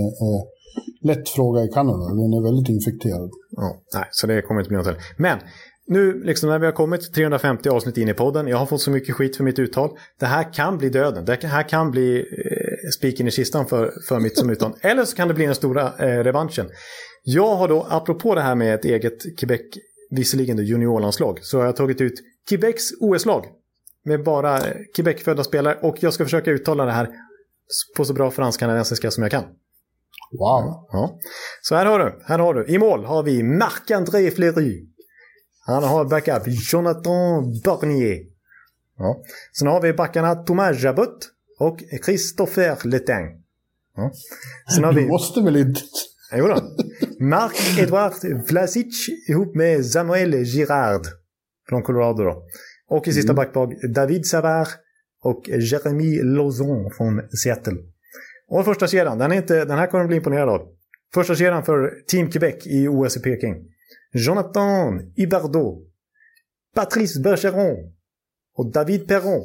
[SPEAKER 3] lätt fråga i Kanada. Den är väldigt infekterad.
[SPEAKER 4] Ja, nej, så det kommer inte bli något heller. Men nu liksom när vi har kommit 350 avsnitt in i podden, jag har fått så mycket skit för mitt uttal. Det här kan bli döden. Det här kan bli spiken i kistan för mitt som uttal. Eller så kan det bli den stora revanschen. Jag har då, apropå det här med ett eget Quebec, visserligen då juniorlandslag, så har jag tagit ut Quebecs OS-lag med bara Quebec-födda spelare, och jag ska försöka uttala det här på så bra fransk-kanadensiska som jag kan.
[SPEAKER 3] Wow.
[SPEAKER 4] Ja. Så här har du. I mål har vi Marc-André Fleury. Han har backup Jonathan Bernier. Ja. Sen har vi backarna Thomas Jabot och Christopher Letang. Ja. Sen har vi...
[SPEAKER 3] Du måste väl inte...
[SPEAKER 4] Jo då. Marc-Edouard Vlasic ihop med Samuel Girard från Colorado då. Och i sista backpag David Savard och Jeremy Lauzon från Seattle. Och första kedjan, den här kommer att bli imponerad av. Första kedjan för Team Quebec i OS i Peking. Jonathan Huberdeau, Patrice Bergeron och David Perron.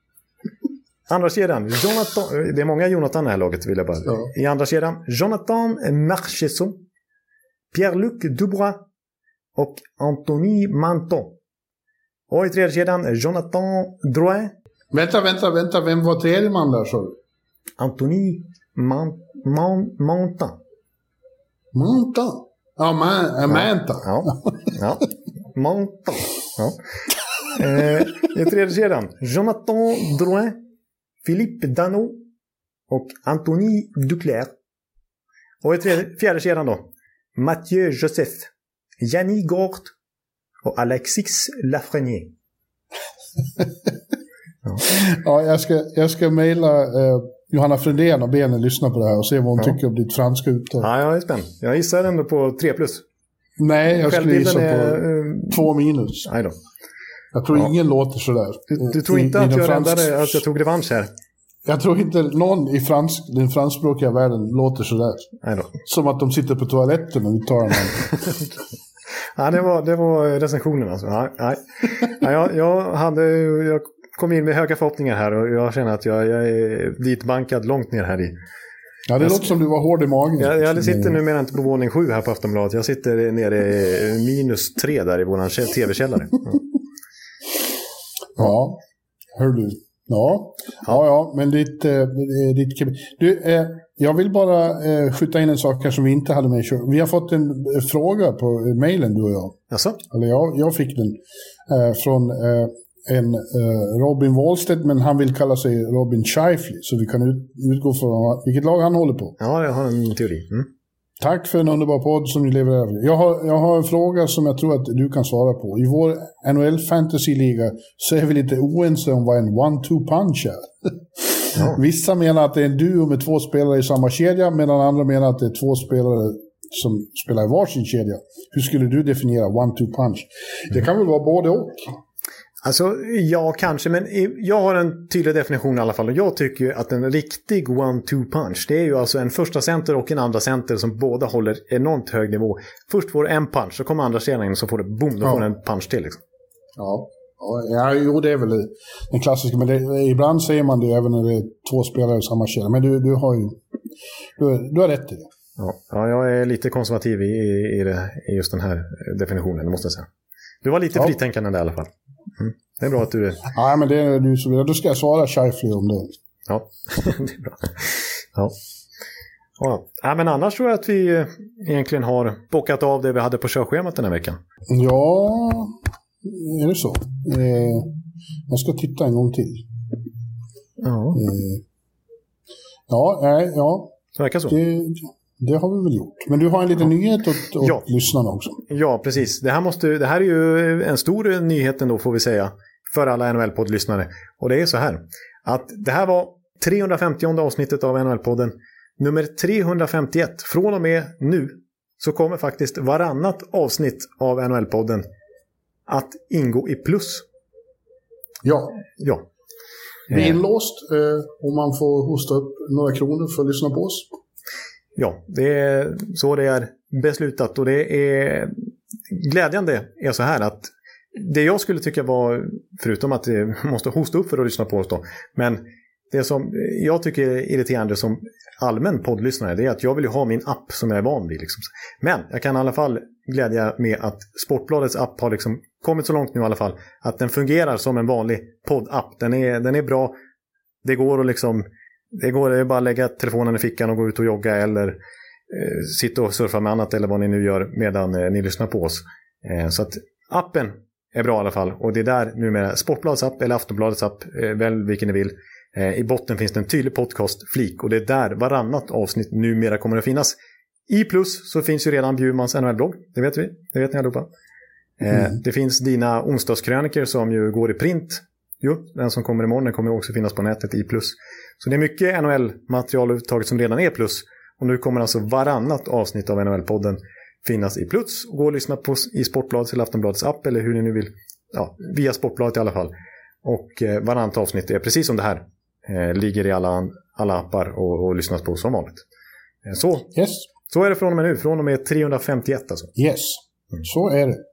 [SPEAKER 4] Andra kedjan, Jonathan, det är många Jonathan i det här laget vill jag bara. Ja. I andra kedjan, Jonathan Marchesson, Pierre-Luc Dubois och Anthony Manton. Och i tredje kedjan, Jonathan Drouin.
[SPEAKER 3] Vänta, vem var tredje man där så?
[SPEAKER 4] Anthony Manton.
[SPEAKER 3] Manton? Ja, Manton.
[SPEAKER 4] Ja. Manton. Ja. I tredje kedjan, Jonathan Drouin, Philippe Dano och Anthony Duclair. Och i fjärde kedjan då, Mathieu Joseph, Yannick Gort och Alexis Lafrenière. Ja.
[SPEAKER 3] Ja, jag ska mejla Johanna Fredén och be henne lyssna på det här och se vad hon tycker om ditt franska uttal.
[SPEAKER 4] Ja, jag är spänd. Jag gissar ändå på 3+.
[SPEAKER 3] Nej, jag skulle gissa på 2-.
[SPEAKER 4] Nej då.
[SPEAKER 3] Jag tror ingen låter sådär.
[SPEAKER 4] Du tror inte att jag räddade att jag tog revansch här?
[SPEAKER 3] Jag tror inte någon i den franskspråkiga världen låter sådär.
[SPEAKER 4] Nej då.
[SPEAKER 3] Som att de sitter på toaletten och uttalar man.
[SPEAKER 4] Ja, det var recensionen alltså. Nej. Ja, jag kom in med höga förhoppningar här och jag känner att jag är ditbankad långt ner här i.
[SPEAKER 2] Ja, det låter som du var hård i magen.
[SPEAKER 4] Jag sitter numera inte på våning 7 här på Aftonbladet. Jag sitter nere -3 där i våran tv-källare.
[SPEAKER 2] Ja, hör du. Ja, men ditt du, jag vill bara skjuta in en sak här som vi inte hade med. Vi har fått en fråga på mejlen, du och jag.
[SPEAKER 4] Jaså?
[SPEAKER 2] Eller jag fick den från en Robin Wallstedt, men han vill kalla sig Robin Scheifly, så vi kan utgå från vilket lag han håller på.
[SPEAKER 4] Ja, jag har en teori.
[SPEAKER 2] Tack för en underbar podd som ni levererar. Jag har en fråga som jag tror att du kan svara på. I vår NHL Fantasy-liga så är vi lite oense om vad en 1-2 punch är. Ja. Vissa menar att det är en duo med 2 spelare i samma kedja, medan andra menar att det är 2 spelare som spelar i varsin kedja. Hur skulle du definiera 1-2 punch? Det kan väl vara både och?
[SPEAKER 4] Alltså, ja kanske, men jag har en tydlig definition i alla fall. Och jag tycker att en riktig 1-2 punch, det är ju alltså en första center och en andra center som båda håller enormt hög nivå. Först får du en punch, så kommer andra kedjan in och så får du boom, då får du en punch till liksom.
[SPEAKER 2] Ja, jo, det är väl den klassiska, men ibland säger man det även när det är 2 spelare i samma kedja. Men du har rätt i det.
[SPEAKER 4] Ja, jag är lite konservativ i just den här definitionen, det måste jag säga. Du var lite fritänkande där i alla fall. Det är bra att du är...
[SPEAKER 2] Ja, men det är du som... Då ska jag svara Scheifly om det.
[SPEAKER 4] Ja, det är bra. Ja, men annars tror jag att vi egentligen har bockat av det vi hade på körschemat den här veckan.
[SPEAKER 2] Ja, är det så? Jag ska titta en gång till.
[SPEAKER 4] Ja.
[SPEAKER 2] Ja.
[SPEAKER 4] Det verkar så.
[SPEAKER 2] Det har vi väl gjort. Men du har en liten nyhet åt lyssnarna också.
[SPEAKER 4] Ja, precis. Det här är ju en stor nyhet ändå, får vi säga, för alla NHL-podd-lyssnare. Och det är så här, att det här var 350:e avsnittet av NHL-podden. Nummer 351. Från och med nu så kommer faktiskt varannat avsnitt av NHL-podden att ingå i plus.
[SPEAKER 2] Ja. Det är inlåst och man får hosta upp några kronor för att lyssna på oss.
[SPEAKER 4] Ja, det är så det är beslutat, och det är glädjande är så här att det jag skulle tycka var, förutom att det måste hosta upp för att lyssna på oss då, men det som jag tycker är irriterande som allmän poddlyssnare, det är att jag vill ju ha min app som jag är van vid liksom. Men jag kan i alla fall glädja med att Sportbladets app har liksom kommit så långt nu i alla fall att den fungerar som en vanlig poddapp. Den är bra. Det går att liksom, det är bara att lägga telefonen i fickan och gå ut och jogga eller sitta och surfa med annat eller vad ni nu gör medan ni lyssnar på oss. Så att appen är bra i alla fall, och det är där numera Sportbladets app eller Aftonbladets app, väl vilken ni vill. I botten finns det en tydlig podcast-flik, och det är där varannat avsnitt numera kommer att finnas. I plus så finns ju redan Bjurmans NHL-blogg, det vet vi, det vet ni allihopa. Det finns dina onsdagskröniker som ju går i print. Den som kommer imorgon, den kommer också finnas på nätet i plus. Så det är mycket NHL-material överhuvudtaget som redan är plus. Och nu kommer alltså varannat avsnitt av NHL-podden finnas i plus. Och gå och lyssna på i Sportbladets eller Aftonbladets app, eller hur ni nu vill. Ja, via Sportbladet i alla fall. Och varannat avsnitt är precis som det här. Ligger i alla appar och lyssnas på som vanligt. Så är det från och med nu. Från och med 351 alltså.
[SPEAKER 2] Yes, så är det.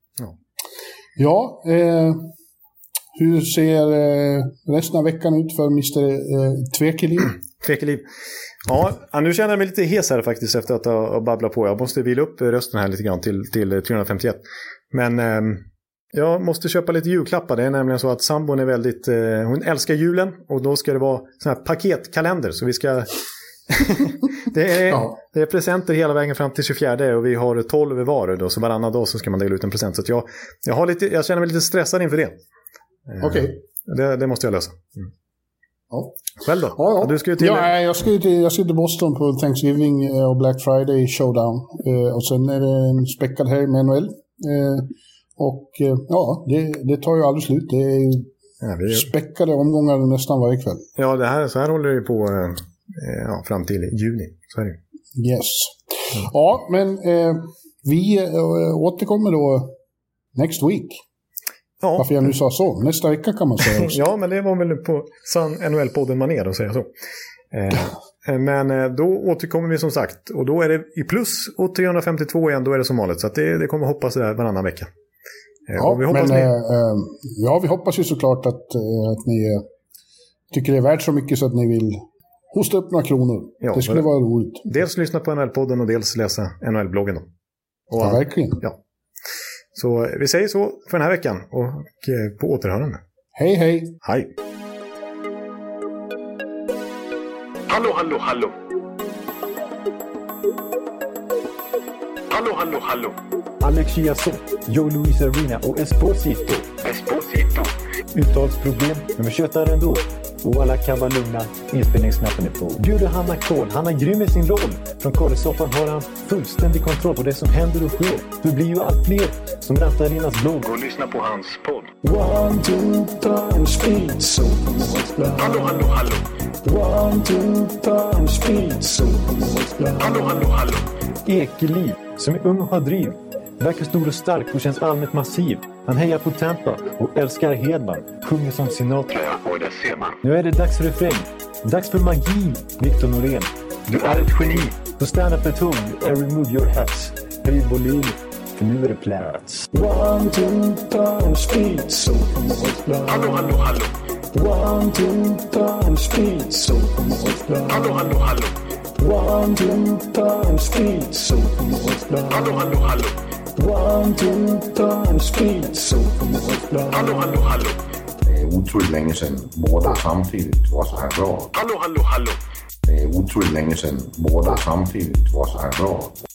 [SPEAKER 2] Ja, hur ser resten av veckan ut för Mr. Tvekeliv?
[SPEAKER 4] Tvekeliv. Ja, nu känner jag mig lite hes här faktiskt efter att ha babblat på. Jag måste vila upp rösten här lite grann till 351. Men jag måste köpa lite julklappar. Det är nämligen så att sambon är väldigt... hon älskar julen, och då ska det vara sån här paketkalender. Så vi ska... det är presenter hela vägen fram till 24, och vi har 12 var då, så varannan dag så ska man dela ut en present. Så att jag känner mig lite stressad inför det.
[SPEAKER 2] Okej.
[SPEAKER 4] Det måste jag lösa.
[SPEAKER 2] Ja.
[SPEAKER 4] Själv då?
[SPEAKER 2] Ja.
[SPEAKER 4] Du ska ju till...
[SPEAKER 2] jag ska till Boston på Thanksgiving och Black Friday showdown. Och sen är det en späckad här med NHL. Och det tar ju aldrig slut. Det är ju
[SPEAKER 3] späckade omgångar nästan varje kväll.
[SPEAKER 4] Ja, så här håller det på fram till juni. Så är det.
[SPEAKER 3] Yes. Ja, men vi återkommer då next week. Ja. Varför jag nu sa så. Nästa vecka kan man säga också.
[SPEAKER 4] Ja, men det var väl på NHL-podden manér att säga så. Men då återkommer vi som sagt. Och då är det i plus och 352 igen, då är det som vanligt. Så att det kommer hoppas där varannan vecka.
[SPEAKER 3] Ja, vi hoppas vi hoppas ju såklart att ni tycker det är värt så mycket så att ni vill hosta upp några kronor. Ja, det skulle vara roligt.
[SPEAKER 4] Dels lyssna på NHL-podden och dels läsa NHL-bloggen.
[SPEAKER 3] Ja, verkligen.
[SPEAKER 4] Ja. Så vi säger så för den här veckan och på återhörande.
[SPEAKER 3] Hej, hej.
[SPEAKER 4] Hej.
[SPEAKER 5] Hallå, hallå, hallå. Hallå, hallå, hallå.
[SPEAKER 6] Alex Chiazot, Joe Luis Arena och Esposito. Uttalsproblem, men vi tjötar ändå. Och alla kan vara lugna, inspelningsknappen är på. Bjuder Hanna Kohl, han är grym i sin roll. Från Kålesoffan har han fullständig kontroll på det som händer och sker. Det blir ju allt fler som rattar in hans blogg.
[SPEAKER 5] Och lyssna på hans podd.
[SPEAKER 6] 1, 2, 3, speed, so.
[SPEAKER 5] Hallå, hallå, hallå.
[SPEAKER 6] 1, 2, 3, speed, so.
[SPEAKER 5] Hallå, hallå, hallå.
[SPEAKER 6] Ekeliv, som är ung och har driv. Verkar stor och stark och känns allmänt massiv. Han hejar på Tampa och älskar Hedman. Sjunger som Sinatra.
[SPEAKER 5] Ja, och det ser man.
[SPEAKER 6] Nu är det dags för refräng. Dags för magi, Victor Norén. Du är ett geni. Så stand up at home and remove your hats. Höj volym, för nu är det plats. 1, 2, 3, speed, so.
[SPEAKER 5] Hallå, hallå, hallå.
[SPEAKER 6] 1, 2, 3, speed, so.
[SPEAKER 5] Hallå, hallå, hallå.
[SPEAKER 6] 1, 2, 3, speed, so.
[SPEAKER 5] Hallå, hallå, hallå.
[SPEAKER 6] 1, 2, 3, speed, so.
[SPEAKER 5] Hallå, hallå, hallå.
[SPEAKER 7] Det är otroligt länge sedan båda samtidigt var så här bra.
[SPEAKER 5] Hallå, hallå, hallå.
[SPEAKER 7] Det är otroligt länge sedan båda samtidigt var så här bra.